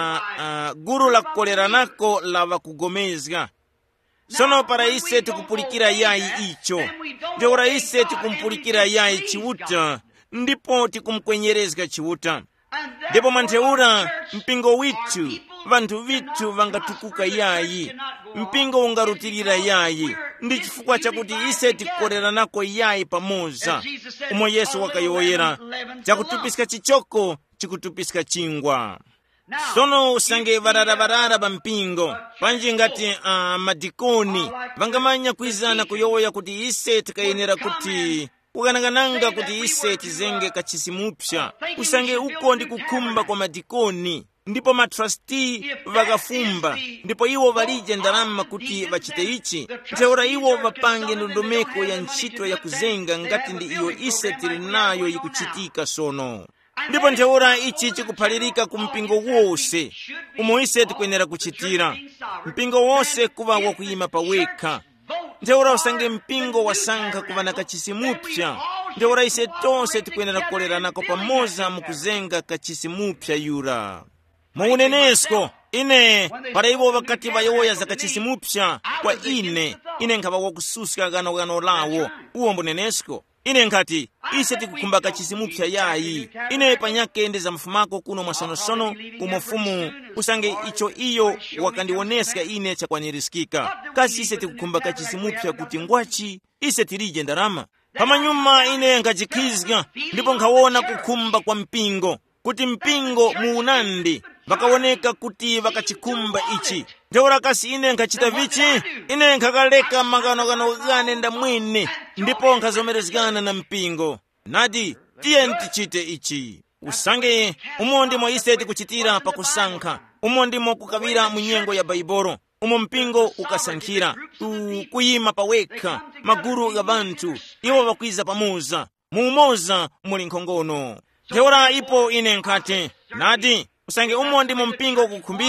guru la kukolera nako lava kugomezga. Sono para ise tikupulikira yayi icho. Ndeura ise tikumpulikira yayi chiwuta. Ndipo tikumkwenyerezga chiwuta. Ndipo mantheura mpingo witu vantu vitu vangatukuka yayi. Mpingo ungarutirira yayi. Ndi chifukwa chakuti ise tikukolera nako yayi pamoza. Umo Yesu wakayoyera chakutupisika chichoko chikutupisika chingwa. Sono usange varara bampingo panji ngati madikoni vangamanya kwizana kuyoya kuti ise tikayenera kuti kukanangananga kuti ise tizenge kachisimupsha. Usange uko ndi kukhumba kwa madikoni. Ndipo matrustee vakafumba. Ndipo iwo valije ndalama kuti vachite ichi. Ntheura iwo vapange ndondomeko ya ntchito ya kuzenga ngati ndi iyo ise tili nayo ikuchitika sono. Ndipo ntheura ichi chikuphalirika ku mpingo wose. Umo ise tikuyenera kuchitira. Mpingo wose kuva wakuyima pawekha. Ntheura usange mpingo wasankha kuva na kachisimupsha. Ntheura ise tonse tikuyenera kukolera nako pamoza mukuzenga kachisimupsha yura. Muunenesko ine para iwo wakati vayoya za kachisimupsha kwa ine nkava wakususka gano lawo. Uwo mbunenesko ine nkati ise tikukhumba kachisimupsha yayi. Ine panyake ndeza mfumako kuno mwasonosono kumofumu usange icho iyo wakandioneska ine chakwanirisika. Kasi ise tikukhumba kachisimupsha kuti ngwachi ise tilije ndalama. Pamanyuma ine nkajikizga ndipo nkawona kukhumba kwa mpingo. Kuti mpingo muunandi vakawoneka kuti vakachikumba ichi. Ntheura kasi ine nkachita vichi. Ine nkakaleka maganogano gane ndamwene. Ndipo nkazomerezgana na mpingo. Nadi tiyeni tichite ichi. Usange umo ndimo ise tikuchitira pakusankha. Umo ndimo kukavira munyengo ya Baibolo. Umo mpingo ukasankhira kuyima pawekha maguru ga bantu. Iwo vakwiza pamoza. Muumoza muli nkhongono. Ntheura ipo ine nkati. Nadi usange umo ndimo mpingo kukhumbira.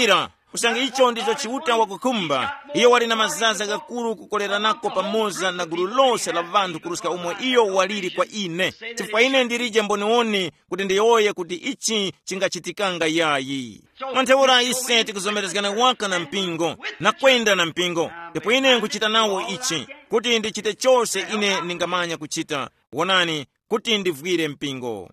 usange icho ndicho chiuta wakukhumba. Iyo wali na mazaza gakulu kukolera nako pamoza na gulu lonse la vanthu kuruska umwe iyo waliri kwa ine. Chifukwa ine ndilije mboniwoni kuti ndiyoye kuti ichi chingachitikanga yayi. Mwanthewura ise tikuzomerezgana waka na mpingo na kwenda na mpingo. Ndipo ine nkuchita nawo ichi kuti ndichite chose ine ningamanya kuchita. Wonani kuti ndivwire mpingo.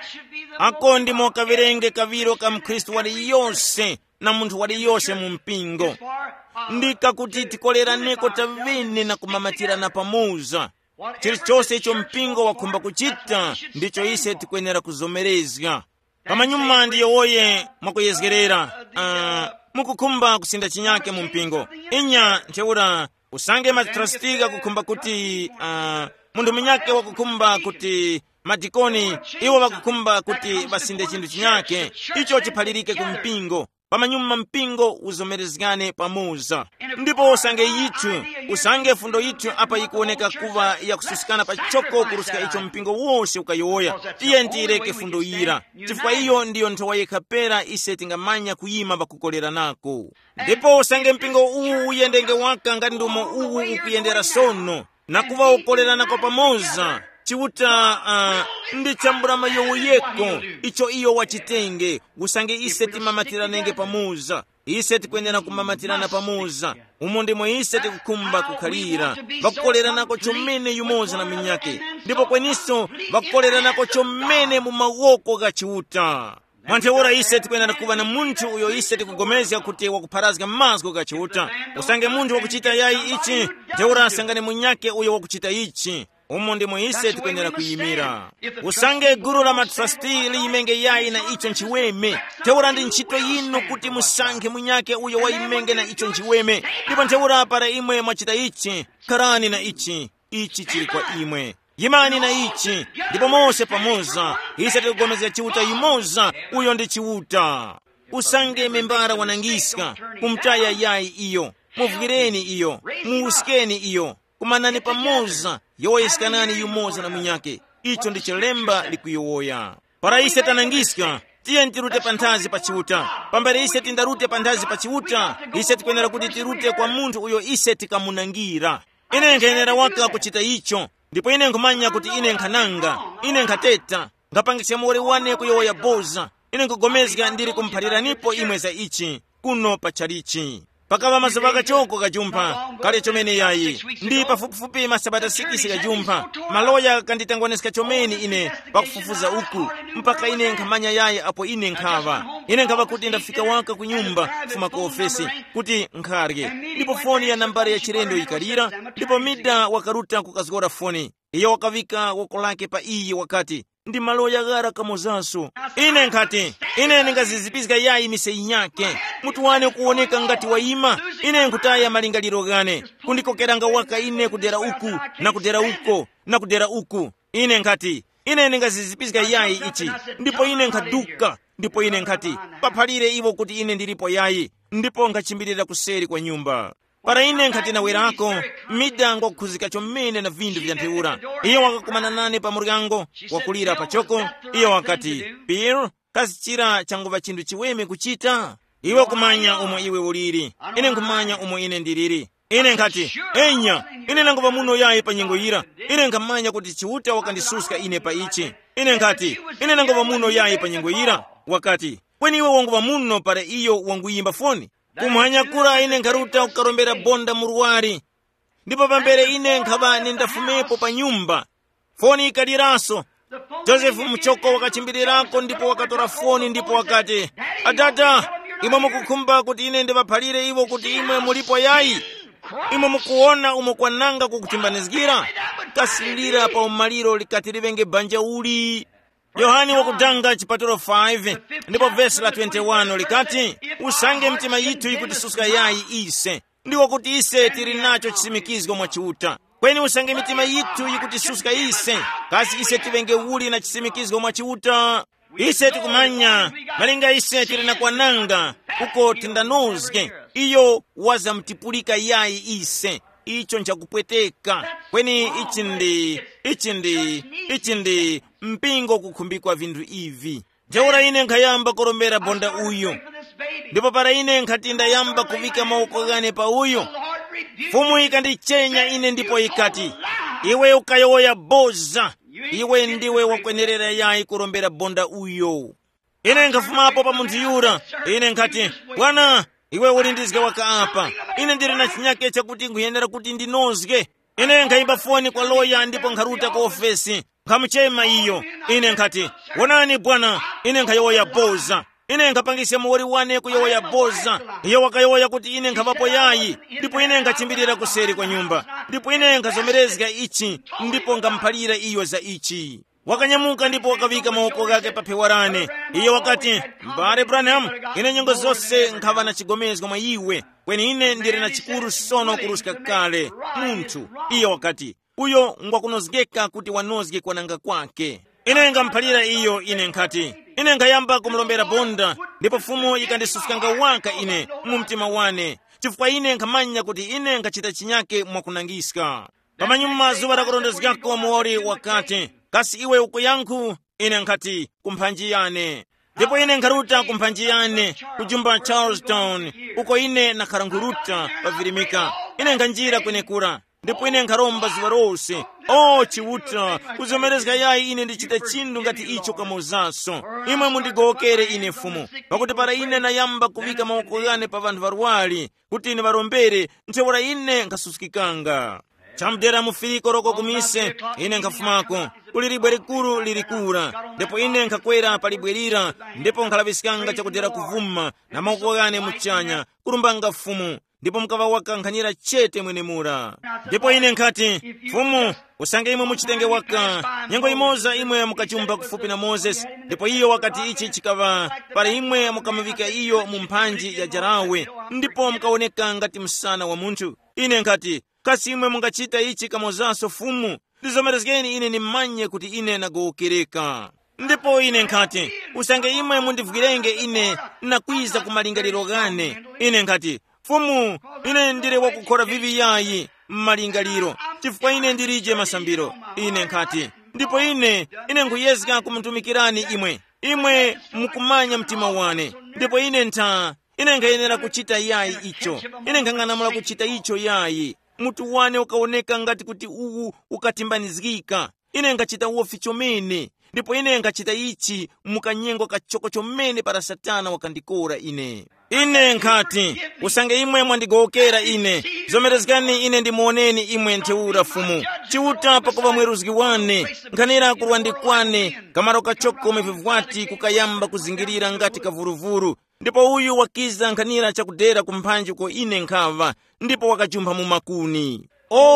Ako ndimo kavirenge kaviro ka mkristu wali yonse na munthu wali yonse mu mpingo. Ndika kuti tikoleraneko tavene na kumamatirana pamoza. Chilichonse icho mpingo wakhumba kuchita ndicho ise tikwenera kuzomerezga. Pamanyuma ndiyowoye mwakuyezgerera mukukhumba kusinda chinyake mu mpingo. Inya nthewura usange matrastiga kukhumba kuti munthu munyake wakukhumba kuti madikoni iwo wakukhumba kuti basinde chinthu chinyake. Icho chiphalirike ku mpingo. Pamanyuma mpingo uzomerezgane pamoza. Ndipo usange yitu, usange fundo yitu apa ikuoneka kuva ya kususikana pachoko kurusika icho mpingo wose ukayoya. Tiye ntireke fundo ira. Chifukwa iyo ndiyo nthowa yekhapera ise tingamanya kuyima pakukolera nako. Ndipo usange mpingo uwu uyendenge waka ngati ndumo uwu ukuyendera sono na kuva ukolera nako pamoza. Chiuta ndi chambulama yowuyeko icho iyo wachitenge. Usange ise timamatiranenge pamoza. Ise tikwenera kumamatirana pamoza. Umo ndimo ise tikukhumba kukhalira vakukolera nako chomene yumoza na minyake. Ndipo kweniso vakukolera nako chomene mu mawoko ga chiuta. Mwanthewura ise tikwenera kuva na munthu uyo ise tikugomezga kuti wakupharazga mazgo ga chiuta. Usange munthu wakuchita yayi ichi, nthewura asangane munyake uyo wakuchita ichi. Umo ndimo ise tikwenera kuyimira. Usange guru la matrasti liyimenge yayi na icho nchiweme. Nthewura ndi ntchito yinu kuti musankhe munyake uyo wayimenge na icho nchiweme. Ndipo nthewura para imwe mwachita ichi, kharani na ichi chili kwa imwe. Yimani na ichi, ndipo mose pamoza. Ise tikugomezga chiuta yimoza, uyo ndi chiuta. Usange membara wanangiska, kumtaya yayi iyo. Muvugireni iyo, muusikeni iyo. Kumanani pamoza, yoyesikanani yumoza na munyake. Icho ndi chilemba likuyowoya. Para ise tanangiska, tiye ntirute panthazi pa chiuta. Pambere ise tindarute panthazi pa chiuta, ise tikwenera kuti tirute kwa munthu uyo ise tikamunangira. Ine nkhenera waka kuchita icho. Ndipo ine nkumanya kuti ine nkhananga, ine nkhateta, ngapangise mori wane kuyowoya boza. Ine nkugomezga ndiri kumphaliranipo imwe za ichi, kuno pachalichi. Pakava masabaka choko kajumpha, kale chomene yayi. Ndi pafupifupi masabata 6 kajumpha. Maloya kanditangoneska chomene ine pakufufuza uku. Mpaka ine nkhamanya yayi apo ine nkhava. Ine nkhava kuti ndafika waka kunyumba fuma ku ofesi kuti nkharye. Ndipo foni ya nambari ya chilendo ikalira. Ndipo mida wakaruta kukazgora foni. Iyo wakavika woko lake pa iyi wakati. Ndi maloya gara kamozaso. Ine nkhati, ine ningazizipizga yayi misei nyake. Mutu wane kuoneka ngati waima. Ine nkutaya malingaliro gane. Kundikokeranga waka ine kudera uku, na kudera uko, na kudera uku. Ine nkhati, ine ningazizipizga yayi ichi. Ndipo ine nkhaduka. Ndipo ine nkhati, paphalire iwo kuti ine ndilipo yayi. Ndipo nkachimbirira kuseri kwa nyumba. Para ine nkhati nawerako, midango kukhuzika chomene na vindu vya nthewura. Iyo wakakumana nane pa murigango, wakulira pachoko. Iyo wakati, Pierre, kasichira changuva chindu chiweme kuchita. Iwe kumanya umo iwe uliri. Ine nkumanya umo ine ndiriri. Ine nkhati, enya, ine nanguva muno yayi pa nyengo ira. Ine nkamanya kuti chiuta wakandisuska ine pa ichi. Ine nkhati, ine nanguva muno yayi pa nyengo ira. Wakati, kweni iwe wanguva muno para iyo wanguyimba foni. Kumhanyakura ine nkharuta kukarombera bonda muruwari. Ndipo pambere ine nkhava nindafumepo pa nyumba. Foni ikaliraso. Joseph mchoko wakachimbirirako ndipo wakatora foni ndipo wakati, Adada, imwe mukukhumba kuti ine ndivaphalire iwo kuti imwe mulipo yayi. Imwe mukuona umo kwananga kukutimbanizgira. Kasilira pa umaliro likati livenge banja uli. Yohani wakudanga chipatulo 5, ndipo verse la 21 likati, usange mtima yitu ikutisuska yayi ise. Ndiwo kuti ise tiri nacho chisimikizgo mwa chiuta. Kweni usange mitima yitu ikutisuska ise, kasi ise tivenge uli na chisimikizgo mwa chiuta. Ise tikumanya, malinga ise tiri na kwananga, uko tindanozge. Iyo waza mtipulika yayi ise. Icho nchakupweteka. Kweni ichindi mpingo kukhumbikwa vindu ivi. Nthewura ine nkhayamba korombera bonda uyo. ndipo para ine nkhati ndayamba kuvika maoko gane pa uyo, mfumu ikandichenya ine ndipo ikati, iwe ukayoya boza, iwe ndiwe wakwenerera yayi kurombera bonda uyo. Ine nkafumapo pa munthu yura, ine nkati, Bwana, iwe uli ndizike waka apa, ine ndili na chinyake chakuti nguyenera kuti ndinozike. Ine nkayimba foni kwa loya ndipo nkharuta ku ofesi, nkhamuchema iyo. Ine nkati, wonani bwana, ine nkhayoya boza. Ine nkapangisa muwori wane kuyoya boza, iyo wakayoya kuti ine nkhapapo yayi, ndipo ine nkachimbirira kuseri kwa nyumba, ndipo ine nkazomerezeka ichi, ndipo nkamphalira iyo za ichi. Wakanyamuka ndipo wakavika maoko gake pa phewarane. Iyo wakati, mbale Branham, ine nyengo zonse nkhava na chigomezwa mwa iwe, kweni ine ndiri na chikuru sono kuruska kale munthu. Iyo wakati, uyo ngwakunozgeka kuti wanozge kwananga kwake. Ine ngamphalira iyo, ine nkhati, ine nkayamba kumulombera bonda, ndipo mfumu ikandisusikanga waka ine mu mtima wane, chifukwa ine nkhamanya kuti ine nkachita chinyake mwakunangiska. Pamanyuma zuwa lakulondezgako muwori wakati, kasi iwe ukuyankhu? Ine nkhati, kumphanji yane. Ndipo ine nkharuta kumphanji yane, kujumba Charlestown, uko ine nakharanguruta pavirimika. Ine nkhanjira kwenekura, ndipo ine nkharomba zuwa rose. Chiuta, kuzomerezeka yayi ine ndichita chindu ngati icho kamozaso. Imwe mundigokere ine mfumu, pakuti para ine nayamba kuvika maoko gane pa vanthu varwali, kuti ine varombere, nthewora ine nkhasusikikanga. Chamdera mufiriko roko kumise, ine nkhafumako, kuli libwe likulu lilikura, ndipo ine nkhakwera palibwerira, ndipo nkhalavisikanga chakudera kuvuma, na maoko gane muchanya, kurumbanga mfumu, ndipo mkava waka nkhanyira chete mwenemura. Ndipo ine nkhati, mfumu, usange imwe muchitenge waka, nyengo imoza imwe mukachumba kufupi na Moses, ndipo iyo wakati ichi chikava, para imwe mukamuvika iyo mu mphanji ya jarawe, ndipo mukaoneka ngati msana wa munthu. Ine nkhati, kasi imwe mungachita ichi kamozaso fumu, ndizomerezekeni ine nimanye kuti ine nagokereka. Ndipo ine nkhati, usange imwe mundivukirenge ine nakwiza kumalingaliro gane. Ine nkhati, fumu, ine ndire wakukhora vivi yayi mmalingaliro, chifukwa ine ndirije masambiro. Ine nkhati, ndipo ine nkuyezeka kumutumikirani imwe mukumanya mtima wane, ndipo ine nkayenera kuchita yayi icho, ine nkang'anamula kuchita icho yayi. Mutu wane ukaoneka ngati kuti uwu ukatimbanizgika, ine nkachita uofi chomene, ndipo ine nkachita ichi mukanyengo kachoko chomene para Satana wakandikora ine. Ine nkhati, usange imwe mwandigokera ine, zomerezekani ine ndimuoneni imwe ntheura fumu. Chiuta pakuva mweruzgi wane, nkhanira kurwandikwane, kamaro kachoko mevivwati kukayamba kuzingirira ngati kavuruvuru, ndipo uyu wakiza nkhanira chakudera kumphanji ko ine nkhava, ndipo wakajumba mu makuni.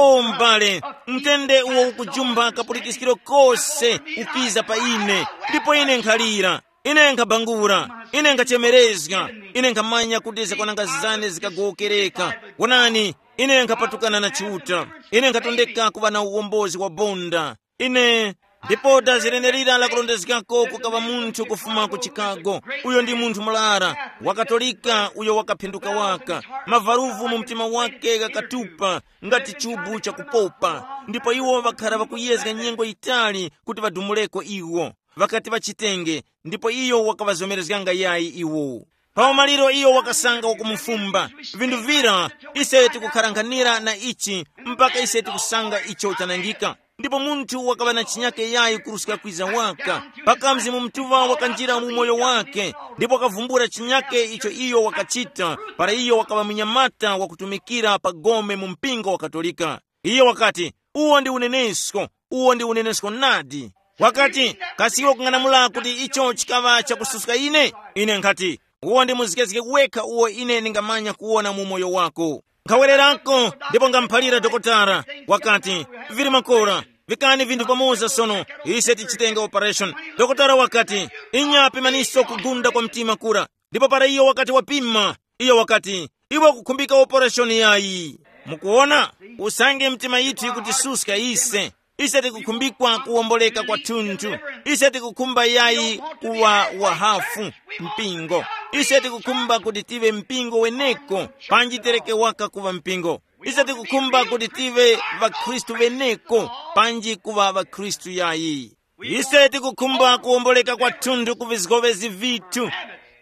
Mbale, mtende uwo ukujumba kapulikisikiro kose ukiza pa ine, ndipo ine nkhalira, ine nkabangura, ine nkachemerezga, ine nkamanya kuti zakwananga zane zikagokereka. Wonani, ine nkapatukana na chiuta, ine nkatondeka kuva na uwombozi wa bonda. Ine ndipo dazirenerira la kulondezekako kukava munthu kufuma ku Chicago. Uyo ndi munthu mulara wakatolika, uyo wakaphenduka waka, mavaruvu mu mtima wake kakatupa ngati chubu chakupopa. Ndipo iwo vakhala vakuyezga nyengo itali kuti vadumuleko iwo, vakati vachitenge, ndipo iyo wakavazomerezganga yayi iwo. Paumaliro iyo wakasanga wakumufumba, vindu vira, ise tikukharanganira na ichi, mpaka ise tikusanga icho chanangika. Ndipo munthu wakava na chinyake yayi kurusika kwiza waka, paka mzimu mtuva wakanjira mu moyo wake, ndipo wakavumbura chinyake icho iyo wakachita, para iyo wakava mnyamata wakutumikira pagome mu mpingo wa Katolika. Iyo wakati, uwo ndi unenesko nadi. Wakati, kasi iwo kung'anamula kuti icho chikava chakususuka ine? Ine nkhati, uwo ndi muzikezike weka uwo ine ningamanya kuona mu moyo wako. Nkhawererako, ndipo ngamphalira dokotara, wakati, vili makora, vikani vindu pamoza sono, ise tichitenga operation. Dokotara wakati, inyapi maniso kugunda kwa mtima kura, ndipo para iyo wakati wapima, iyo wakati, iwo kukhumbika operation yayi. Mukuona, usange mtima yitu kuti suska ise tikukhumbikwa kuwomboleka kwa tuntu, ise tikukhumba yayi kuwa wahafu mpingo, ise tikukhumba kuti tive mpingo weneko, panji tereke waka kuva mpingo, ise tikukhumba kuti tive vakristu weneko, panji kuva vakristu yayi, ise tikukhumba kuwomboleka kwa tuntu kuvizgovezi vitu,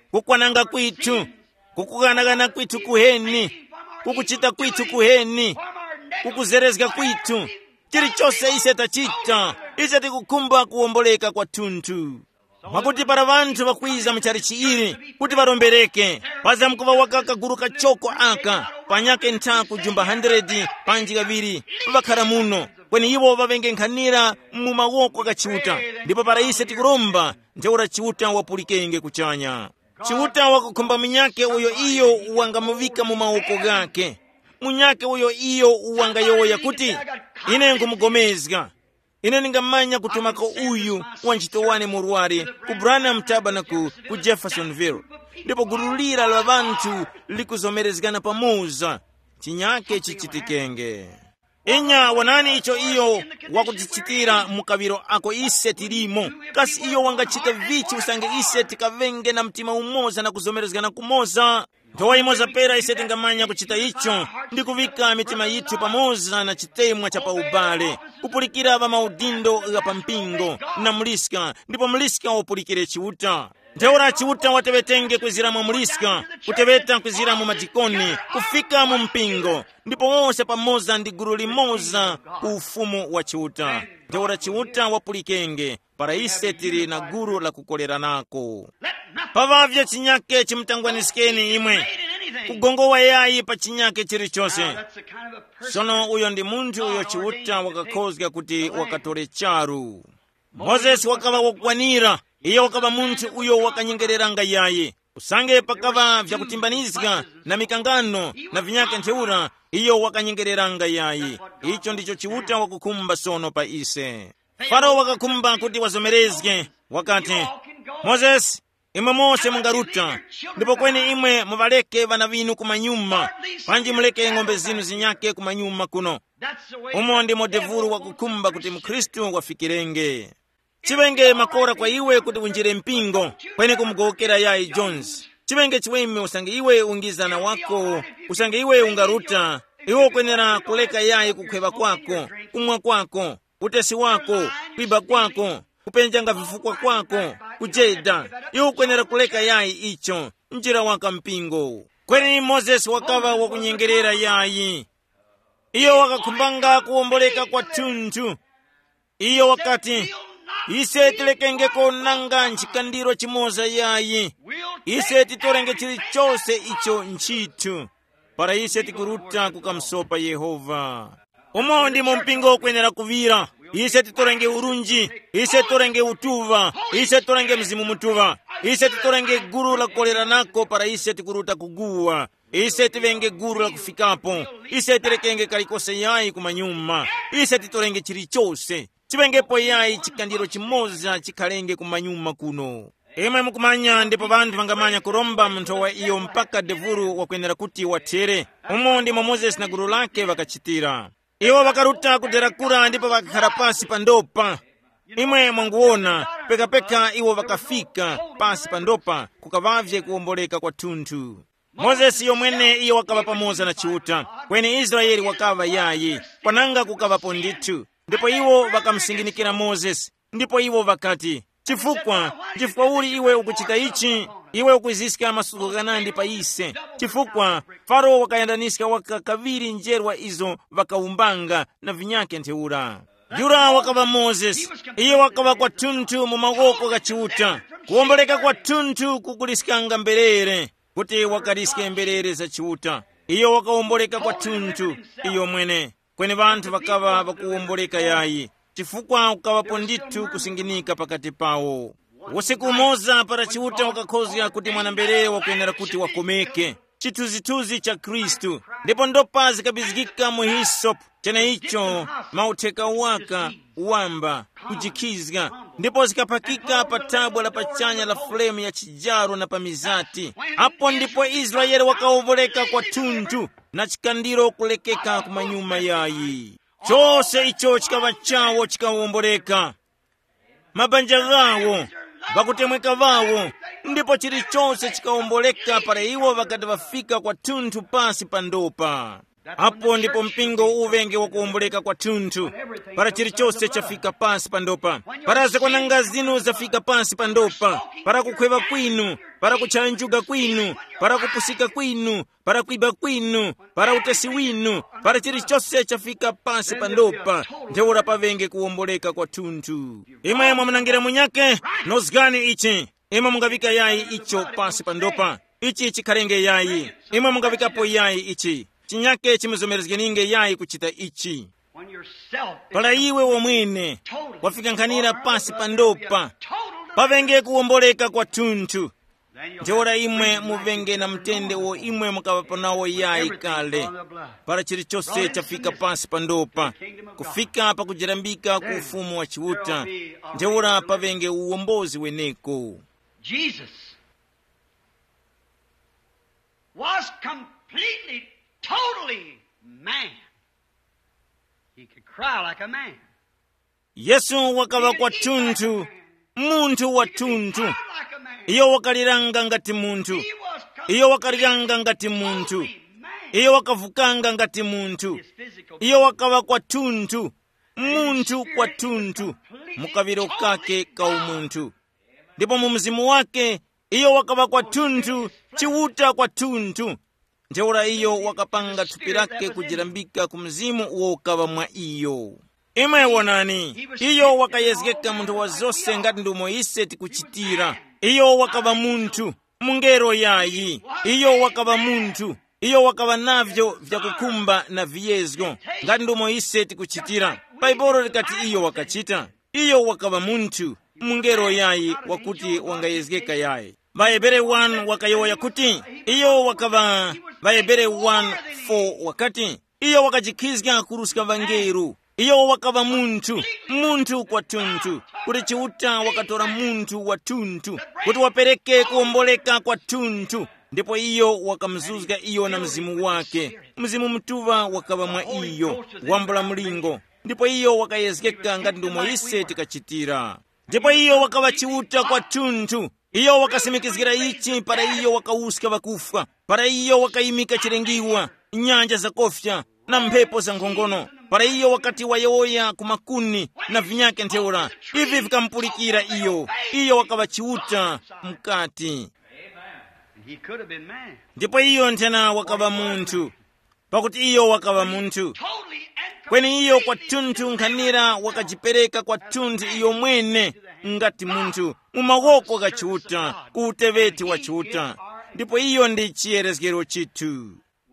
kukwananga kwithu, kukukanakana kwithu kuheni, kukuchita kwithu kuheni, kukuzerezga kwithu, chilichonse ise tachita, ise tikukhumba kuwomboleka kwathunthu. Mwakuti para vanthu vakwiza mchalichi ili kuti varombereke, pazamkuva wakaka guru kachoko aka panyake nthaku jumba 100 panji kaviri vakhala muno, kweni iwo vavengenkhanira mu mawoko kachiuta. Ndipo para ise tikuromba njeura chiuta wapulikenge kuchanya, chiuta wakukhumba munyake uyo iyo uwangamuvika mu mawoko gake, munyake uyo iyo uwangayoya kuti ine nkumugomezga, ine ningamanya kutumako uyu wanchito wane murware ku Branham Tabernacle ku Jeffersonville. Ndipo gurulira la vanthu likuzomerezgana pamoza chinyake chichitikenge. Inya wanani icho iyo wakutichitira mukaviro ako ise tilimo, kasi iyo wangachita vichi usange ise tikavenge na mtima umoza na kuzomerezgana kumoza. Ndowa imoza pera ise tingamanya kuchita icho ndi kuvika mitima yithu pamoza na chitemwa cha paubale, kupulikira va maudindo ga pampingo na muliska, ndipo muliska wopulikire chiuta. Ndeura chiuta watewetenge kwizira mu muliska, kuteweta kwizira mu majikoni, kufika mu mpingo, ndipo wose pamoza ndi guru limoza ku ufumu wa chiuta. Ndeura chiuta wapulikenge, para ise tiri na guru la kukolera nako. Pavavya chinyake chimtangwanisikeni imwe, kugongowa yayi pa chinyake chilichonse. Sono uyo ndi munthu uyo chiuta wakakhozga kuti wakatole charu. Moses wakava wakwanira, iyo wakava munthu uyo wakanyengereranga yayi. Usange pakava vyakutimbanizga na mikangano na vinyake ntheura, iyo wakanyengereranga yayi. Icho ndicho chiuta wakukhumba sono pa ise. Farao wakakhumba kuti wazomerezge, wakati, Moses, imwe mose mungaruta, ndipo kweni imwe muvaleke vana vinu kumanyuma, panji muleke ng'ombe zinu zinyake kumanyuma kuno. Umo ndimo devuru wakukhumba kuti mkristu wafikirenge. Chivenge makora kwa iwe kuti unjire mpingo, kweni kumugokera yayi Jones. Chivenge chiweme usange iwe ungizana wako, usange iwe ungaruta, iwe kwenera kuleka yayi kukhweva kwako, kumwa kwako, utesi wako, kwiba kwako, kupenjanga vifukwa kwako, kujeda. Iwe kwenera kuleka yayi icho, njira waka mpingo. Kweni Moses wakava wakunyengerera yayi. Iyo wakakhumbanga kuwomboleka kwa thunthu. Iyo wakati, ise tilekenge konanga nchikandiro chimoza yayi, ise titorenge chilichonse icho nchithu, para ise tikuruta kukamsopa Yehova. Umo ndimo mpingo kwenera kuvira, ise titorenge urunji, ise torenge utuva, ise torenge mzimu mutuva, ise titorenge guru la kolera nako para ise tikuruta kuguwa, ise tivenge guru la kufikapo, ise tilekenge kalikose yayi kumanyuma, ise titorenge chilichonse. Chivengepo yayi chikandiro chimoza chikhalenge kumanyuma kuno. Imwe mukumanya ndipo vanthu vangamanya kuromba mnthowa iyo mpaka devuru wakwenera kuti wathere. Umo ndimo Moses na guru lake vakachitira. Iwo vakaruta kuderakura ndipo vakakhala pasi pa ndopa. Imwe mwanguona pekapeka iwo vakafika pasi pa ndopa kukavavye kuwomboleka kwa thunthu. Moses yomwene iyo wakava pamoza na chiuta, kweni Israeli wakava yayi, pananga kukavapo ndithu. Ndipo iwo vakamsinginikira Moses, ndipo iwo vakati, chifukwa uli iwe ukuchita ichi, iwe ukuzisika masuku kanandi pa ise, chifukwa Farao wakayandanisika wakakaviri njerwa izo vakaumbanga na vinyake ntheura. Yura wakava Moses, iye wakava kwa thunthu mu mawoko kachiuta, kuwomboleka kwa thunthu kukulisikanga mberere, kuti wakaliske mberere za chiuta. Iyo wakawomboleka kwa thunthu iyo mwene. Kweni vanthu vakava vakuwomboleka yayi, chifukwa ukavapo ndithu kusinginika pakati pawo. Usiku umoza para chiuta wakakhozga kuti mwanamberere wakwenera kuti wakomeke, chithunzithunzi cha Khristu, ndipo ndopa zikabizikika mu hisopu, chene icho mautheka waka uwamba kujikhizga, ndipo zikapakika pa tabwa la pachanya la fulemu ya chijaro na pamizati. Apo ndipo Israeli wakawomboleka kwa thunthu na chikandiro kulekeka kumanyuma yayi. Chose icho chikava chawo chikawomboleka. Mabanja gawo, vakutemweka vawo, ndipo chilichonse chikawomboleka para iwo vakati vafika kwa thunthu pasi pa ndopa. Apo ndipo mpingo uvenge wakuomboleka kwa thunthu, para chilichonse chafika pansi pandopa, para zakonanga zinu zafika pansi pandopa, para kukhweva kwinu, para kutchanjuga kwinu, para kupusika kwinu, para kwiba kwinu, para utesi winu, para chilichonse chafika pansi pandopa, ntheura pavenge kuomboleka kwa thunthu. Imwe mwamunangira munyake nozgani ichi, imwe mungavika yayi icho pansi pandopa, ichi chikhalenge yayi, imwe mungavikapo yayi ichi, chinyake chimizomerezgeninge yayi kuchita ichi. Pala iwe womwene wafika nkhanira pansi pandopa, pavenge kuomboleka kwa thunthu, ntheura imwe muvenge na mtende wo imwe mukavaponawo yayi kale, para chilichonse chafika pansi pandopa, kufika pakujerambika ku ufumu wa chiuta, ntheura pavenge uwombozi weneko. Jesus was completely, totally man. He could cry like a man. Yesu wakava kwa thunthu, munthu wa thunthu. Iyo wakaliranga ngati munthu, iyo wakaliranga ngati munthu, iyo wakavukanga ngati munthu, iyo wakava kwa thunthu, munthu kwa thunthu, mukaviro kake ka umunthu. Ndipo mu mzimu wake iyo wakava kwa thunthu, chiuta kwa thunthu, ntheura iyo wakapanga thupi lake kujirambika ku mzimu wokava mwa iyo. Imwe wonani, iyo wakayezekeka munthu wa zonse ngati ndumo ise tikuchitira. Iyo wakava munthu, mungero yayi, iyo wakava munthu, iyo wakava navyo vyakukhumba na viyezgo ngati ndumo ise tikuchitira. Baibolo likati iyo wakachita, iyo wakava munthu, mungero yayi wakuti wangayezekeka yayi. Vaebere 1 wakayowa yakuti iyo wakava, Vaebere 1:4 wakati iyo wakachikhizga kurusika vangeru. Iyo wakava munthu, munthu kwa thunthu, kuti chiuta wakatora munthu wa thunthu, kuti wapereke kuomboleka kwa thunthu. Ndipo iyo wakamzuzga iyo na mzimu wake, mzimu mtuva wakava mwa iyo, wambula mlingo. Ndipo iyo wakayezekeka ngati ndumo ise tikachitira. Ndipo iyo wakava chiuta kwa thunthu, iyo wakasimikizgira ichi para iyo wakauska vakufa, para iyo wakayimika chilengiwa, nyanja za kofya na mphepo za nkhongono, para iyo wakati wayoya kumakuni na vinyake ntheura, ivi vikampulikira iyo wakava chiuta mkati. Ndipo iyo nthena wakava munthu, pakuti iyo wakava munthu, kweni iyo kwa thunthu nkhanira wakachipereka kwa thunthu iyo mwene ngati munthu mumawoko ka chiuta, ku uteveti wa chiuta. Ndipo iyo ndi chiyerezgero chithu.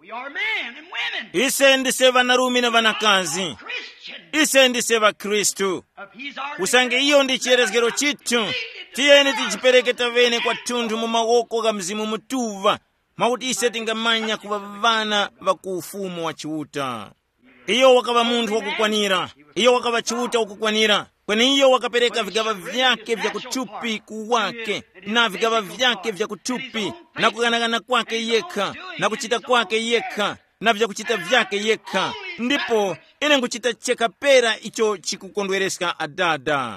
Ise ndise vanarume na vanakazi, ise ndise vakhristu. Kusange iyo ndi chiyerezgero chithu, tiyeni tichipereke tavene kwa thunthu mumawoko ka mzimu mutuva, mwakuti ise tingamanya kuva vana vaku ufumu wa chiuta. Iyo wakava munthu wakukwanira, iyo wakava chiuta wakukwanira, kweni iyo wakapereka vigava vyake vya kuthupi kuwake, na vigava vyake vya kuthupi na kukanakana kwake yekha, na kuchita kwake yekha, na vya kuchita vyake yekha. Ndipo ine nkuchita chekapera icho chikukondwereska adada.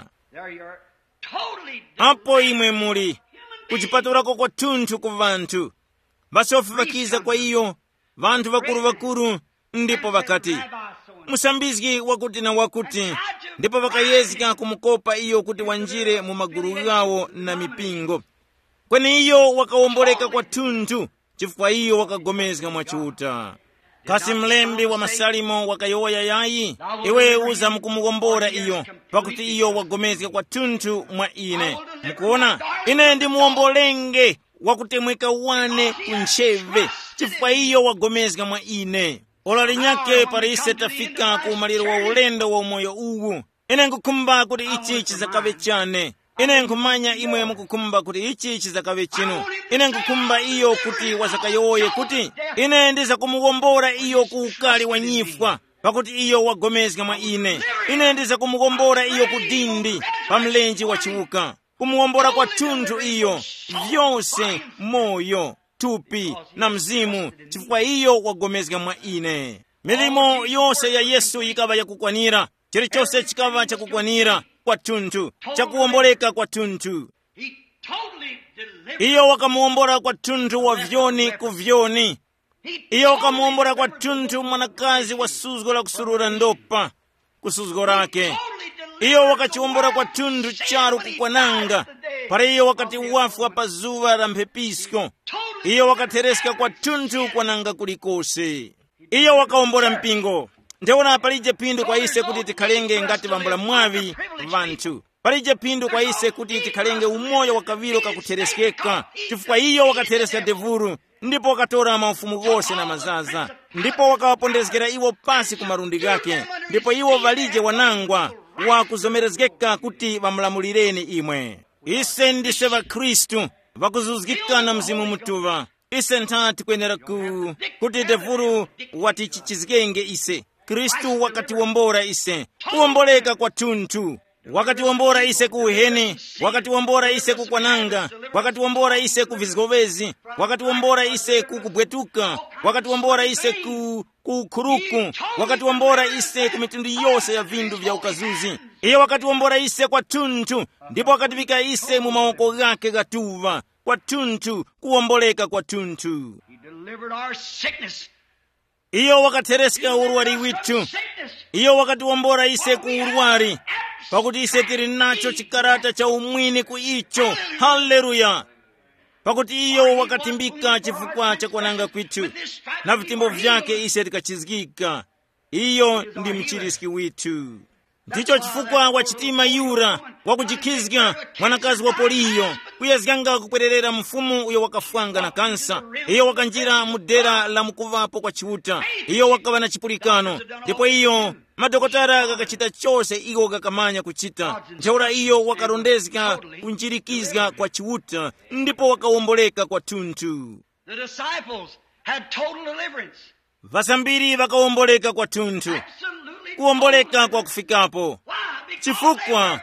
Apo imwe muli kuchipaturako kwa thunthu ku vanthu, vasofi vakiza kwa iyo, vanthu vakulu, ndipo vakati musambizgi wakuti na wakuti, ndipo vakayezika kumukopa iyo kuti wanjire mu magulu gawo na mipingo. Kweni iyo wakaomboleka kwa thunthu, chifukwa iyo wakagomezga mwa chiuta. Kasi mlembi wa masalimo wakayoya yayi, iwe uza mukumugombora iyo, pakuti iyo wagomezga kwa thunthu mwa ine. Mukuona, ine ndi muombolenge wakutemweka wane kuncheve, chifukwa iyo wagomezga mwa ine. Ola linyake para ise tafika ku umaliro wa ulendo wa umoyo uwu, ine nkukhumba kuti ichi chizakave chane. Ine nkumanya imwe mukukhumba kuti ichi chizakave chinu. Ine nkukhumba iyo kuti wazakayoye kuti ine ndiza kumugombora iyo ku ukali wa nyifwa, pakuti iyo wagomezga mwa ine. Ine ndiza kumugombora iyo ku dindi pa mlenji wa chiuka, kumugombora kwa thunthu iyo, vyonse, moyo, thupi na mzimu, chifukwa iyo wagomezga mwa ine. Milimo yonse ya Yesu ikava yakukwanira, chilichonse chikava chakukwanira kwa thunthu, chakuomboleka kwa thunthu. Iyo wakamuombora kwa thunthu wa vyoni ku vyoni, Iyo wakamuombola kwathunthu mwanakazi wa suzgo la kusurura ndopa kusuzgo lake. Iyo wakachiombola kwathunthu charu kukwananga para iyo wakati wafu apa zuva la mphepisko. Iyo wakathereska kwathunthu kwananga kulikose. Iyo wakaombola mpingo. Ndeona palije pindu kwa ise kuti tikhalenge ngati vambula mwavi vanthu. Palije pindu kwa ise kuti tikhalenge umoyo wakavilo kakuthereskeka. Chifukwa iyo wakathereska devuru, ndipo wakatora maufumu gose na mazaza, ndipo wakawapondezekera iwo pasi kumarundi gake, ndipo iwo valije wanangwa wakuzomerezekeka kuti vamulamulireni imwe. Ise ndise va Kristu vakuzuzikika na mzimu mutuva. Ise nthati kwenera kuti devuru watichichizikenge ise. Kristu wakatiwombora ise kuwomboleka kwathunthu. Wakatiwombora ise kuuheni, wakatiwombora ise kukwananga, wakatiwombora ise kuvizigovezi, wakatiwombora ise kukubwetuka, wakatiwombora ise kukhuruku, wakatiwombora ise kumitundu yose ya vindu vya ukazuzi. Iyo wakatiwombora ise kwathunthu, ndipo wakativika ise mu maoko gake gatuva kwathunthu, kuwomboleka kwathunthu. Iyo wakathereska urwari withu. Iyo wakatiwombora ise ku urwari, pakuti ise tiri nacho chikarata cha umwini ku icho. Haleluya! Pakuti iyo wakatimbika chifukwa cha kwananga kwithu, na vitimbo vyake ise tikachizikika. Iyo ndi mchiriski withu. Ndicho chifukwa wachitima Yura wakuchikizika mwanakazi wa Poliyo kuyazikanga kupwererera mfumu uyo wakafwanga na kansa. Iyo wakanjira mudera la mukuvapo kwa chiuta. Iyo wakava na chipulikano, ndipo iyo madokotara kakachita chose iyo kakamanya kuchita. Nchaura iyo wakarondezeka kunjirikizika kwa chiuta, ndipo wakawomboleka kwa thunthu. Vasambiri vakawomboleka kwa thunthu, kuwomboleka kwa kufikapo. Chifukwa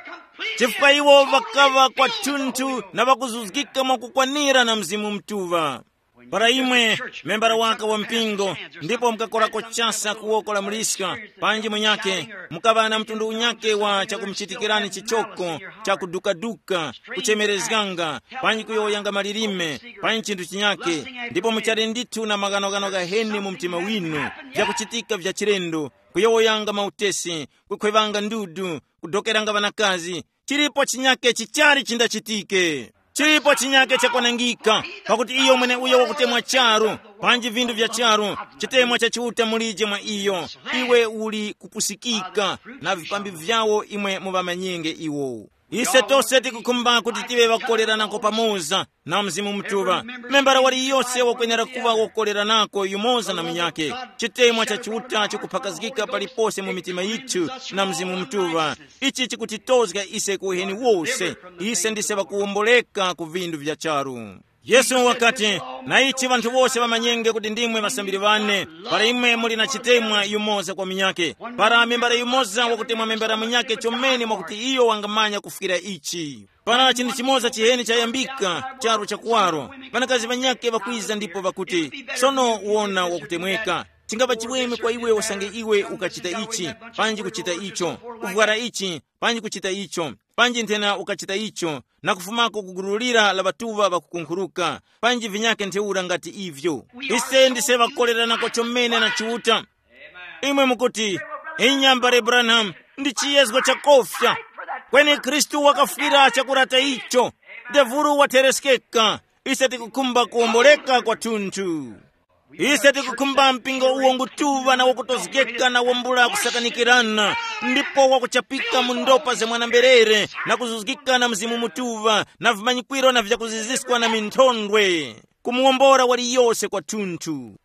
iwo vakava kwa thunthu na vakuzuzikika mwakukwanira na mzimu mtuva. Para imwe membara waka wa mpingo, ndipo mkakorako chasa kuwokola mliska panji mwenyake, mukava na mtundu unyake wa chakumchitikirani chichoko chakudukaduka kuchemerezganga panji kuyoyanga malilime panji chindu chinyake, ndipo muchari ndithu na maganogano gaheni mu mtima winu vyakuchitika vya chilendo, kuyoyanga mautesi, kukwevanga ndudu, kudokeranga vanakazi. Chilipo chinyake chichari chindachitike. Chilipo chinyake chakwanangika, pakuti iyo mwene uyo wakutemwa charu panji vindu vya charu chitemwa cha chiuta mulije mwa iyo. Iwe uli kupusikika na vipambi vyawo imwe muvamanyenge iwo. Ise tose tikukumba kuti tive wakukoleranako pamoza na mzimu mtuva. Membara wali yose wakwenera kuva wakukoleranako yumoza na mnyake. Chitemwa cha chiuta chikupakazikika palipose mu mitima yitu na mzimu mtuva. Ichi chikutitozga ise kuheni wose. Ise ndise wakuwomboleka ku vindu vya charu. Yesu wakati na ichi vantu vose vamanyenge kuti ndimwe vasambiri vane. Para imwe muli na chitemwa yumoza kwa minyake. Para membara yumoza wakutemwa membara mnyake chomeni mwakuti iyo wangamanya kufikira ichi. Para chindi chimoza chiheni chayambika charu chakuwaro. Pana kazi vanyake vakwiza ndipo vakuti sono uona wakutemweka. Chingava chiweme kwa iwe wasange iwe ukachita ichi, panji kuchita icho, kuvwara ichi, panji kuchita icho, panji ntena ukachita icho, na kufumako kugurulira la batuva bakukunkuruka, panji vinyake nteura ngati ivyo. Ise ndise vakolerana kwa chomene na chiuta. Imwe mukuti, inyambare Branham, ndi chiyezgo cha kofya. Kweni Kristu wakafira chakurata icho, devuru watereskeka. Ise tikukumba kuomboleka kwa thunthu. Ise tikukumba mpingo uwo ngutuva na wakutozgeka na wombula kusakanikirana, ndipo wakuchapika mundopa ze mwanamberere na kuzuzgika na mzimu mutuva na vimanyikwiro na vyakuziziswa na minthondwe kumuwombora wali yose kwa thunthu.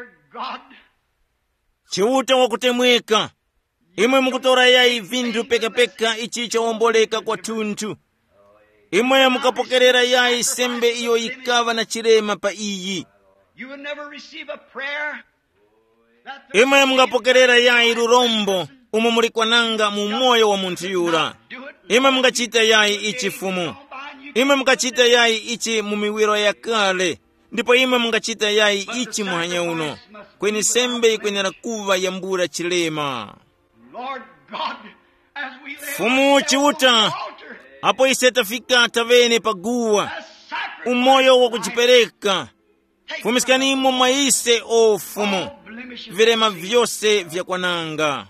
Chiuta wakutemweka, imwe mukutora yai vindu pekapeka ichi chawomboleka kwa thunthu. Imwe mukapokerera yai sembe iyo ikava na chirema pa iyi. Imwe mungapokerera yai lurombo umo mulikwananga mu moyo wa munthu yura. Imwe mungachita yai ichi fumu. Imwe mungachita yai ichi mu miwiro ya kale. Ndipo imwe mungachita yai ichi muhanya uno. Kweni sembe ikwenera kuva yambura chilema. Fumu chiuta, apo ise tafika tavene paguwa, umoyo wa kuchipereka. fumisikanimu mwa ise o fumu, virema vyose vyakwananga.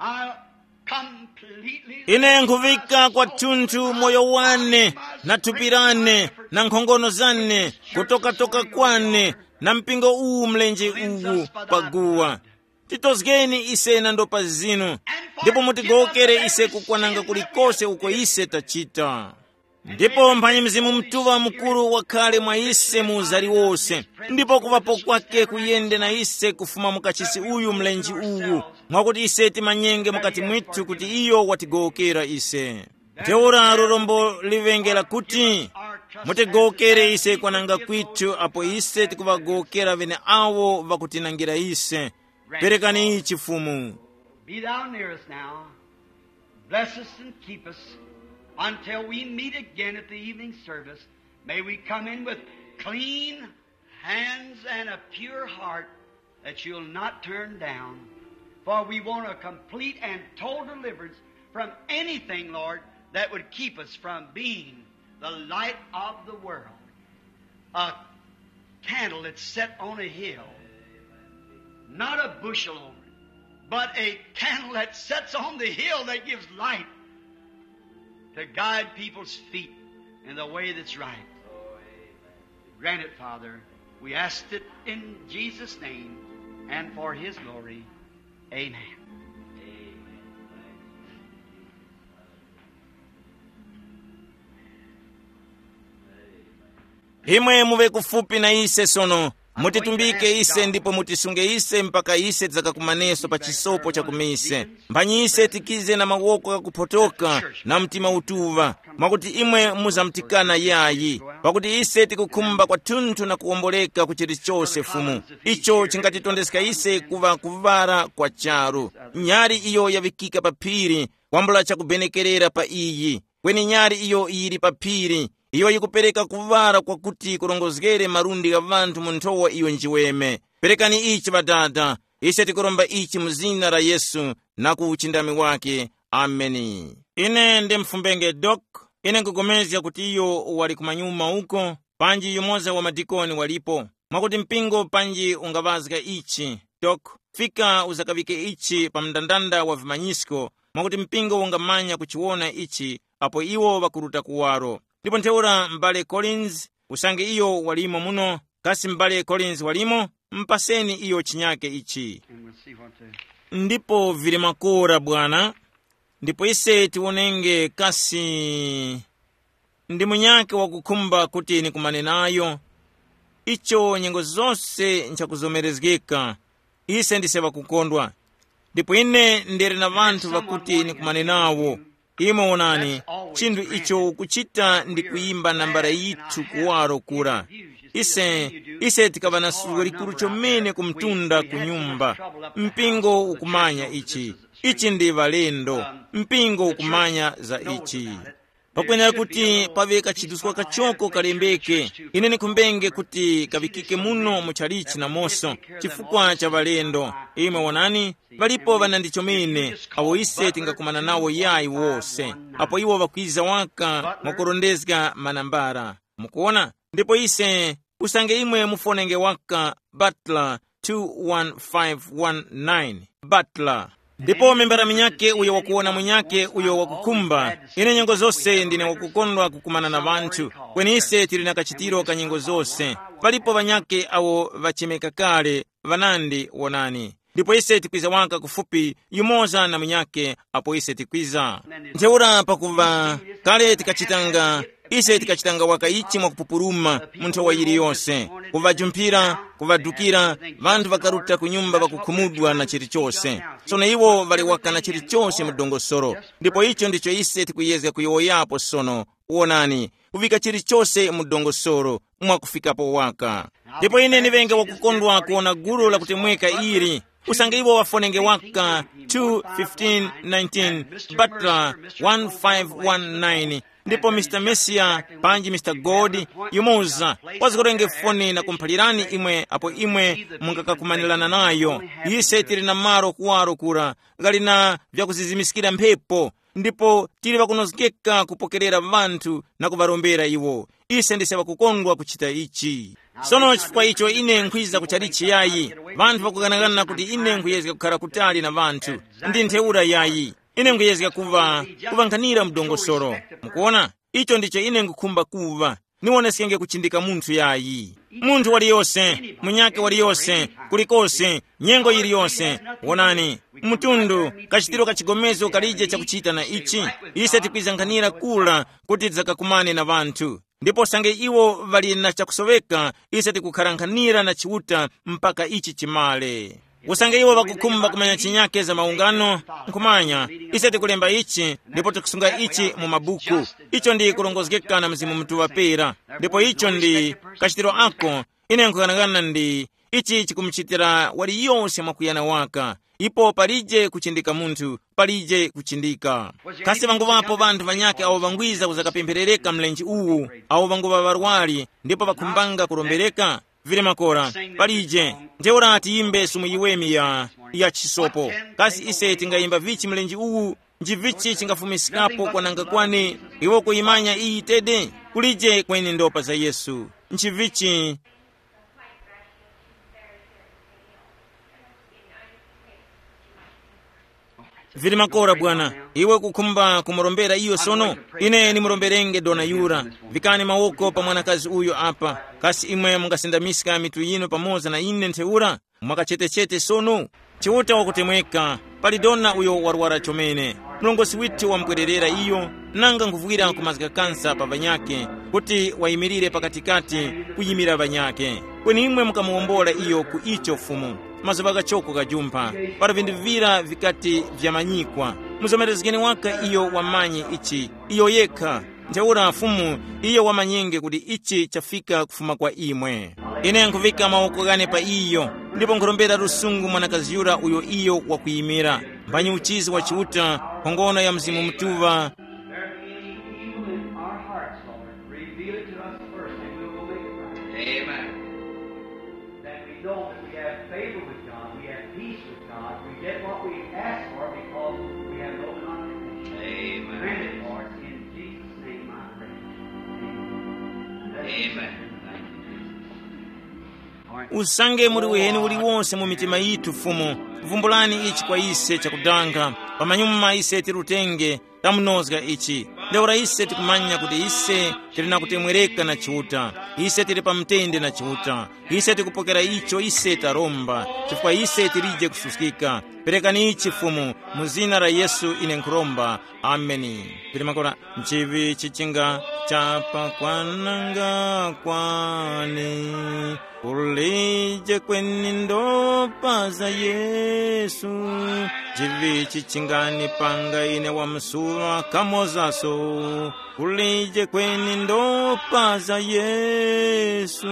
Ine nkuvika kwa tuntu moyo wane na tupirane na nkhongono zane kutoka kwane na mpingo uwu mlenje uwu paguwa. Titozgeni ise na ndopa zinu, ndipo mutigokere ise kukwananga kulikose uko ise tachita. Ndipo mphanye mzimu mtuva mkulu wakhale mwa ise muuzali wose, ndipo kuvapo kwake kuyende na ise kufuma mukachisi uyu mlenji uwu, mwakuti ise timanyenge mukati mwitu kuti iyo watigokera ise. Teura rurombo livengela kuti mutigokere ise kwananga kwitu, apo ise tikuvagokera vene awo vakutinangira ise. Perekani ichi fumu. Be thou near us now. Bless us and keep us until we meet again at the evening service. May we come in with clean hands and a pure heart that you'll not turn down. For we want a complete and total deliverance from anything, Lord, that would keep us from being the light of the world. A candle that's set on a hill. Not a bushel over it, but a candle that sets on the hill that gives light to guide people's feet in the way that's right. Grant it, Father. We ask it in Jesus' name and for His glory. Amen. Imwe muve kufupi na ise sono, mutitumbike ise ndipo mutisunge ise mpaka ise tidzakakumaneso pa chisopo cha kumise. Mphanyi ise tikize na mawoko akupotoka na mtima utuva, mwakuti imwe muzamtikana yayi, pakuti ise tikukhumba kwa tunthu na kuomboleka kuchiri chose fumu. Icho chingatitondeseka ise kuva kuvara kwa charu. Nyari iyo yavikika pa phiri, kwambula chakubenekerera pa iyi. Kweni nyari iyo ili pa phiri, iyo ikupereka kuvara kwa kuti kurongozgere marundi ga vantu munthowa iyo njiweme. Perekani ichi badada, ise tikuromba ichi muzina la Yesu na kuuchindami wake. Ameni. Ine ndi mfumbenge Doc. Ine nkugomezya kuti iyo wali kumanyuma uko, panji yumoza wa madikoni walipo. Mwakuti mpingo panji ungavazga ichi. Doc, fika uzakavike ichi pa mndandanda wa vimanyisko, mwakuti mpingo ungamanya kuchiwona ichi, apo iwo vakuruta kuwaro. Ndipo ntheura mbale Collins, usange iyo walimo muno, kasi mbale Collins walimo, mpaseni iyo chinyake ichi. Ndipo vili makora bwana, ndipo ise tiwonenge kasi ndi munyake wakukhumba kuti ni kumanenayo. Icho nyengo zonse nchakuzomerezgeka, ise ndiseva kukondwa. Ndipo ine ndere na vantu vakuti ni kumanenawo. Imo onani, chindu icho kuchita ndi kuimba nambara yitu kuwaro kura. Ise tikava na suwa likuru chomene kumtunda kunyumba. Mpingo ukumanya ichi. Ichi ndi valendo. Mpingo ukumanya za ichi. Pakwena kuti paveka chiduswa kachoko kalembeke, ine nikumbenge kuti kavikike muno muchalichi na moso, chifukwa cha valendo. Ime wanani, valipo vanandichomene, awo ise tingakumana nawo yayi wose. Apo iwo vakwiza waka mokorondezga manambara. Mukuona? Ndipo ise, usange imwe mufonenge waka Butler 21519. Butler. Ndipo membera minyake uyo wakuona munyake uyo wakukumba. Ine nyengo zose ndine wakukondwa kukumana na vantu. Kweni ise tili na kachitiro ka nyengo zose. Palipo vanyake awo vachimeka kale, vanandi wonani. Ndipo ise tikwiza waka kufupi yumoza na munyake, apo ise tikwiza. Ntheura pakuva kale tikachitanga, ise tikachitanga waka ichi mwakupupuruma munthu wa yiri yonse. Kuvajumpira, kuvadukira, vantu vakaruta kunyumba vakukhumudwa na chilichonse. Sono iwo vali waka na chilichonse mudongosoro. Ndipo icho ndicho ise tikuyezga kuyoyapo sono. Uonani, kuvika chilichonse mudongosoro, mwakufikapo waka. Ndipo ine nivenga wakukondwa kuona gulu la kutemweka iri. Usange iwo wafonenge waka 21519, Butler 1519. Ndipo Mr. Messia, panji Mr. God, yumuza, wazikorenge foni na kumpalirani imwe, apo imwe mungakakumanilana nayo. Ise tiri na maro kuwaro kura, galina vya kuzizimisikira mphepo. ndipo tili pakunozekeka kupokerera vanthu na kuvarombera iwo. Ise ndisewa kukondwa kuchita ichi. Sono chifukwa icho ine nkhwiza kuchalichi yayi. Vanthu vakukanakana kuti ine nkhuyezeka kukhala kutali na vanthu. Ndi ntheura yayi. Ine nkhuyezeka kuvankhanira mdongosolo. Mukuona? Icho ndicho ine nkukhumba kuva. Niwonesenge kuchindika munthu yayi. Munthu waliyonse, munyake waliyonse, kulikose, nyengo iliyonse. Wonani, mtundu, kachitiro kachigomezo kalije chakuchita na ichi. Ise tikwizankhanira kula kuti dzakakumane na vanthu. Ndipo sange iwo vali na chakusoveka, ise tikukhankhanira na chiuta mpaka ichi chimale. Usange iwo vakukhumba kumanya chinyake za maungano, nkumanya, ise tikulemba ichi, ndipo tikusunga ichi mu mabuku. Icho ndi kulongozekeka na Mzimu Mtuwapera. Ndipo icho ndi kachitiro ako, ine nkukanakana ndi ichi chikumuchitira waliyonse mwakuyana waka. Ipo palije kuchindika munthu, palije kuchindika. Kasi vanguvapo vanthu vanyake awo vangwiza kuzakapempherereka mlenji uwu, awo vanguva varwali, ndipo vakhumbanga kurombereka. Vile makora, palije, njeura atiimbe sumu iwemi ya chisopo. Kasi ise tingayimba vichi mlenji uwu, njivichi chingafumisikapo kwa nanga kwane, iwo kuimanya iyi tede, kulije kweni ndopa za Yesu. Nchivichi, vile makora bwana, iwe kukhumba kumurombera iyo sono, ine ni muromberenge dona yura, vikani mawoko pa mwanakazi uyo apa, kasi imwe mungasindamisika mitu yino pamoza na ine ntheura, mwakachetechete sono, chiuta wakutemweka, pali dona uyo warwara chomene, mlongosi witu wampwererera iyo, nanga nkuvwira kumazika kansa pa vanyake, kuti waimirire pakatikati kuyimira vanyake, kweni imwe mukamuwombola iyo ku icho fumu. Mazoba gachoko kajumpa para vindivira vikati vyamanyikwa muzomerezekeni waka iyo wamanyi ichi iyo yekha njeura fumu iyo wamanyenge kuti ichi chafika kufuma kwa imwe. Ine nkuvika maoko gane pa iyo ndipo nkurombera rusungu mwanakazi yura uyo iyo wakuyimira mbanyi uchizi wa chiuta hongono ya Mzimu Mtuwa. Usange muri weheni uliwonse mu mitima yitu fumu, vumbulani ichi kwa ise chakudanga, pamanyuma ise tirutenge, tamunozga ichi. Ndeura ise tikumanya kuti ise tilina kutemwereka na chiuta, ise tili pamtende na chiuta, ise tikupokera icho ise taromba, chifukwa ise tilije kususikika. Perekani ichi fumu, muzina la Yesu ine nkuromba, ameni. Pilimakora, nchivi chichinga, chapa kwananga kwane, ulije kweni ndopa za Yesu, chivi chichingani panga ine wa msuwa kamozaso, ulije kweni ndopa za Yesu.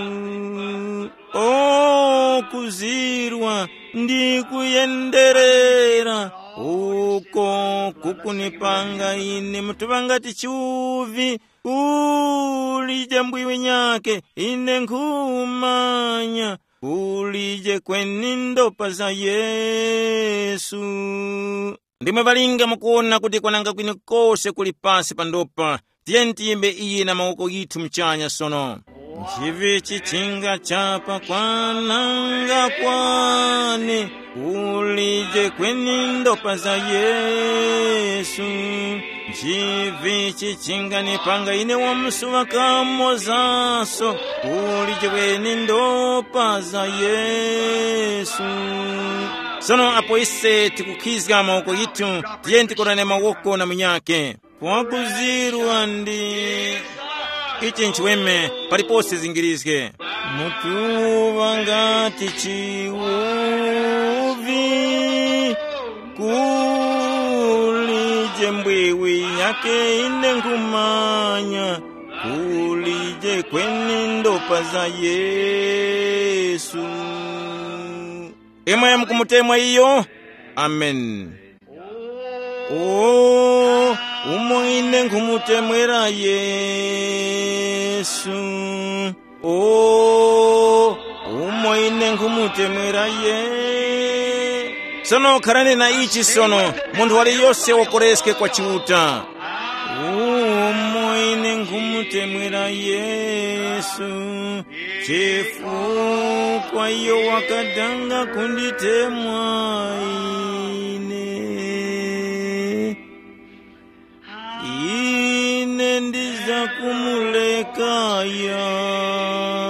O kuzirwa ndi kuyenderera, uko kukunipanga ine mutuvanga tichuvi, ulije mbwiwi nyake ine nkumanya, ulije kweni ndopa za Yesu. Ndimwe valinga mukuona kuti kwananga kwini kose kuli pasi pa ndopa, tiyentiyimbe iye na mawoko yitu mchanya sono. Nchivi chichinga chapa kwananga kwane, ulije kweni ndopa za Yesu. Nchivi chichinga nipanga ine wa msuwa kamozaso, ulije kweni ndopa za Yesu. Sono apo ise tikukizga mawoko yitu, tiyenti korane mawoko na munyake, kwa kuzirwa ndi ichi nchiweme palipose zingirizke. Mutuwa ngati chiuvi, kulije mbwiwi yake ine nkumanya, kulije kweni ndopa za Yesu. Imwe mkumutemwa iyo, amen. Oh, umoine nkumutemwera Yesu. Oh, umoine nkumutemwera Yesu. sono khalani na ichi sono munthu waliyonse wakoreske kwa chiuta. Ine nkumutemwera Yesu chifukwa iyo wakadanga kunditemwa ine ndiza kumulekaya.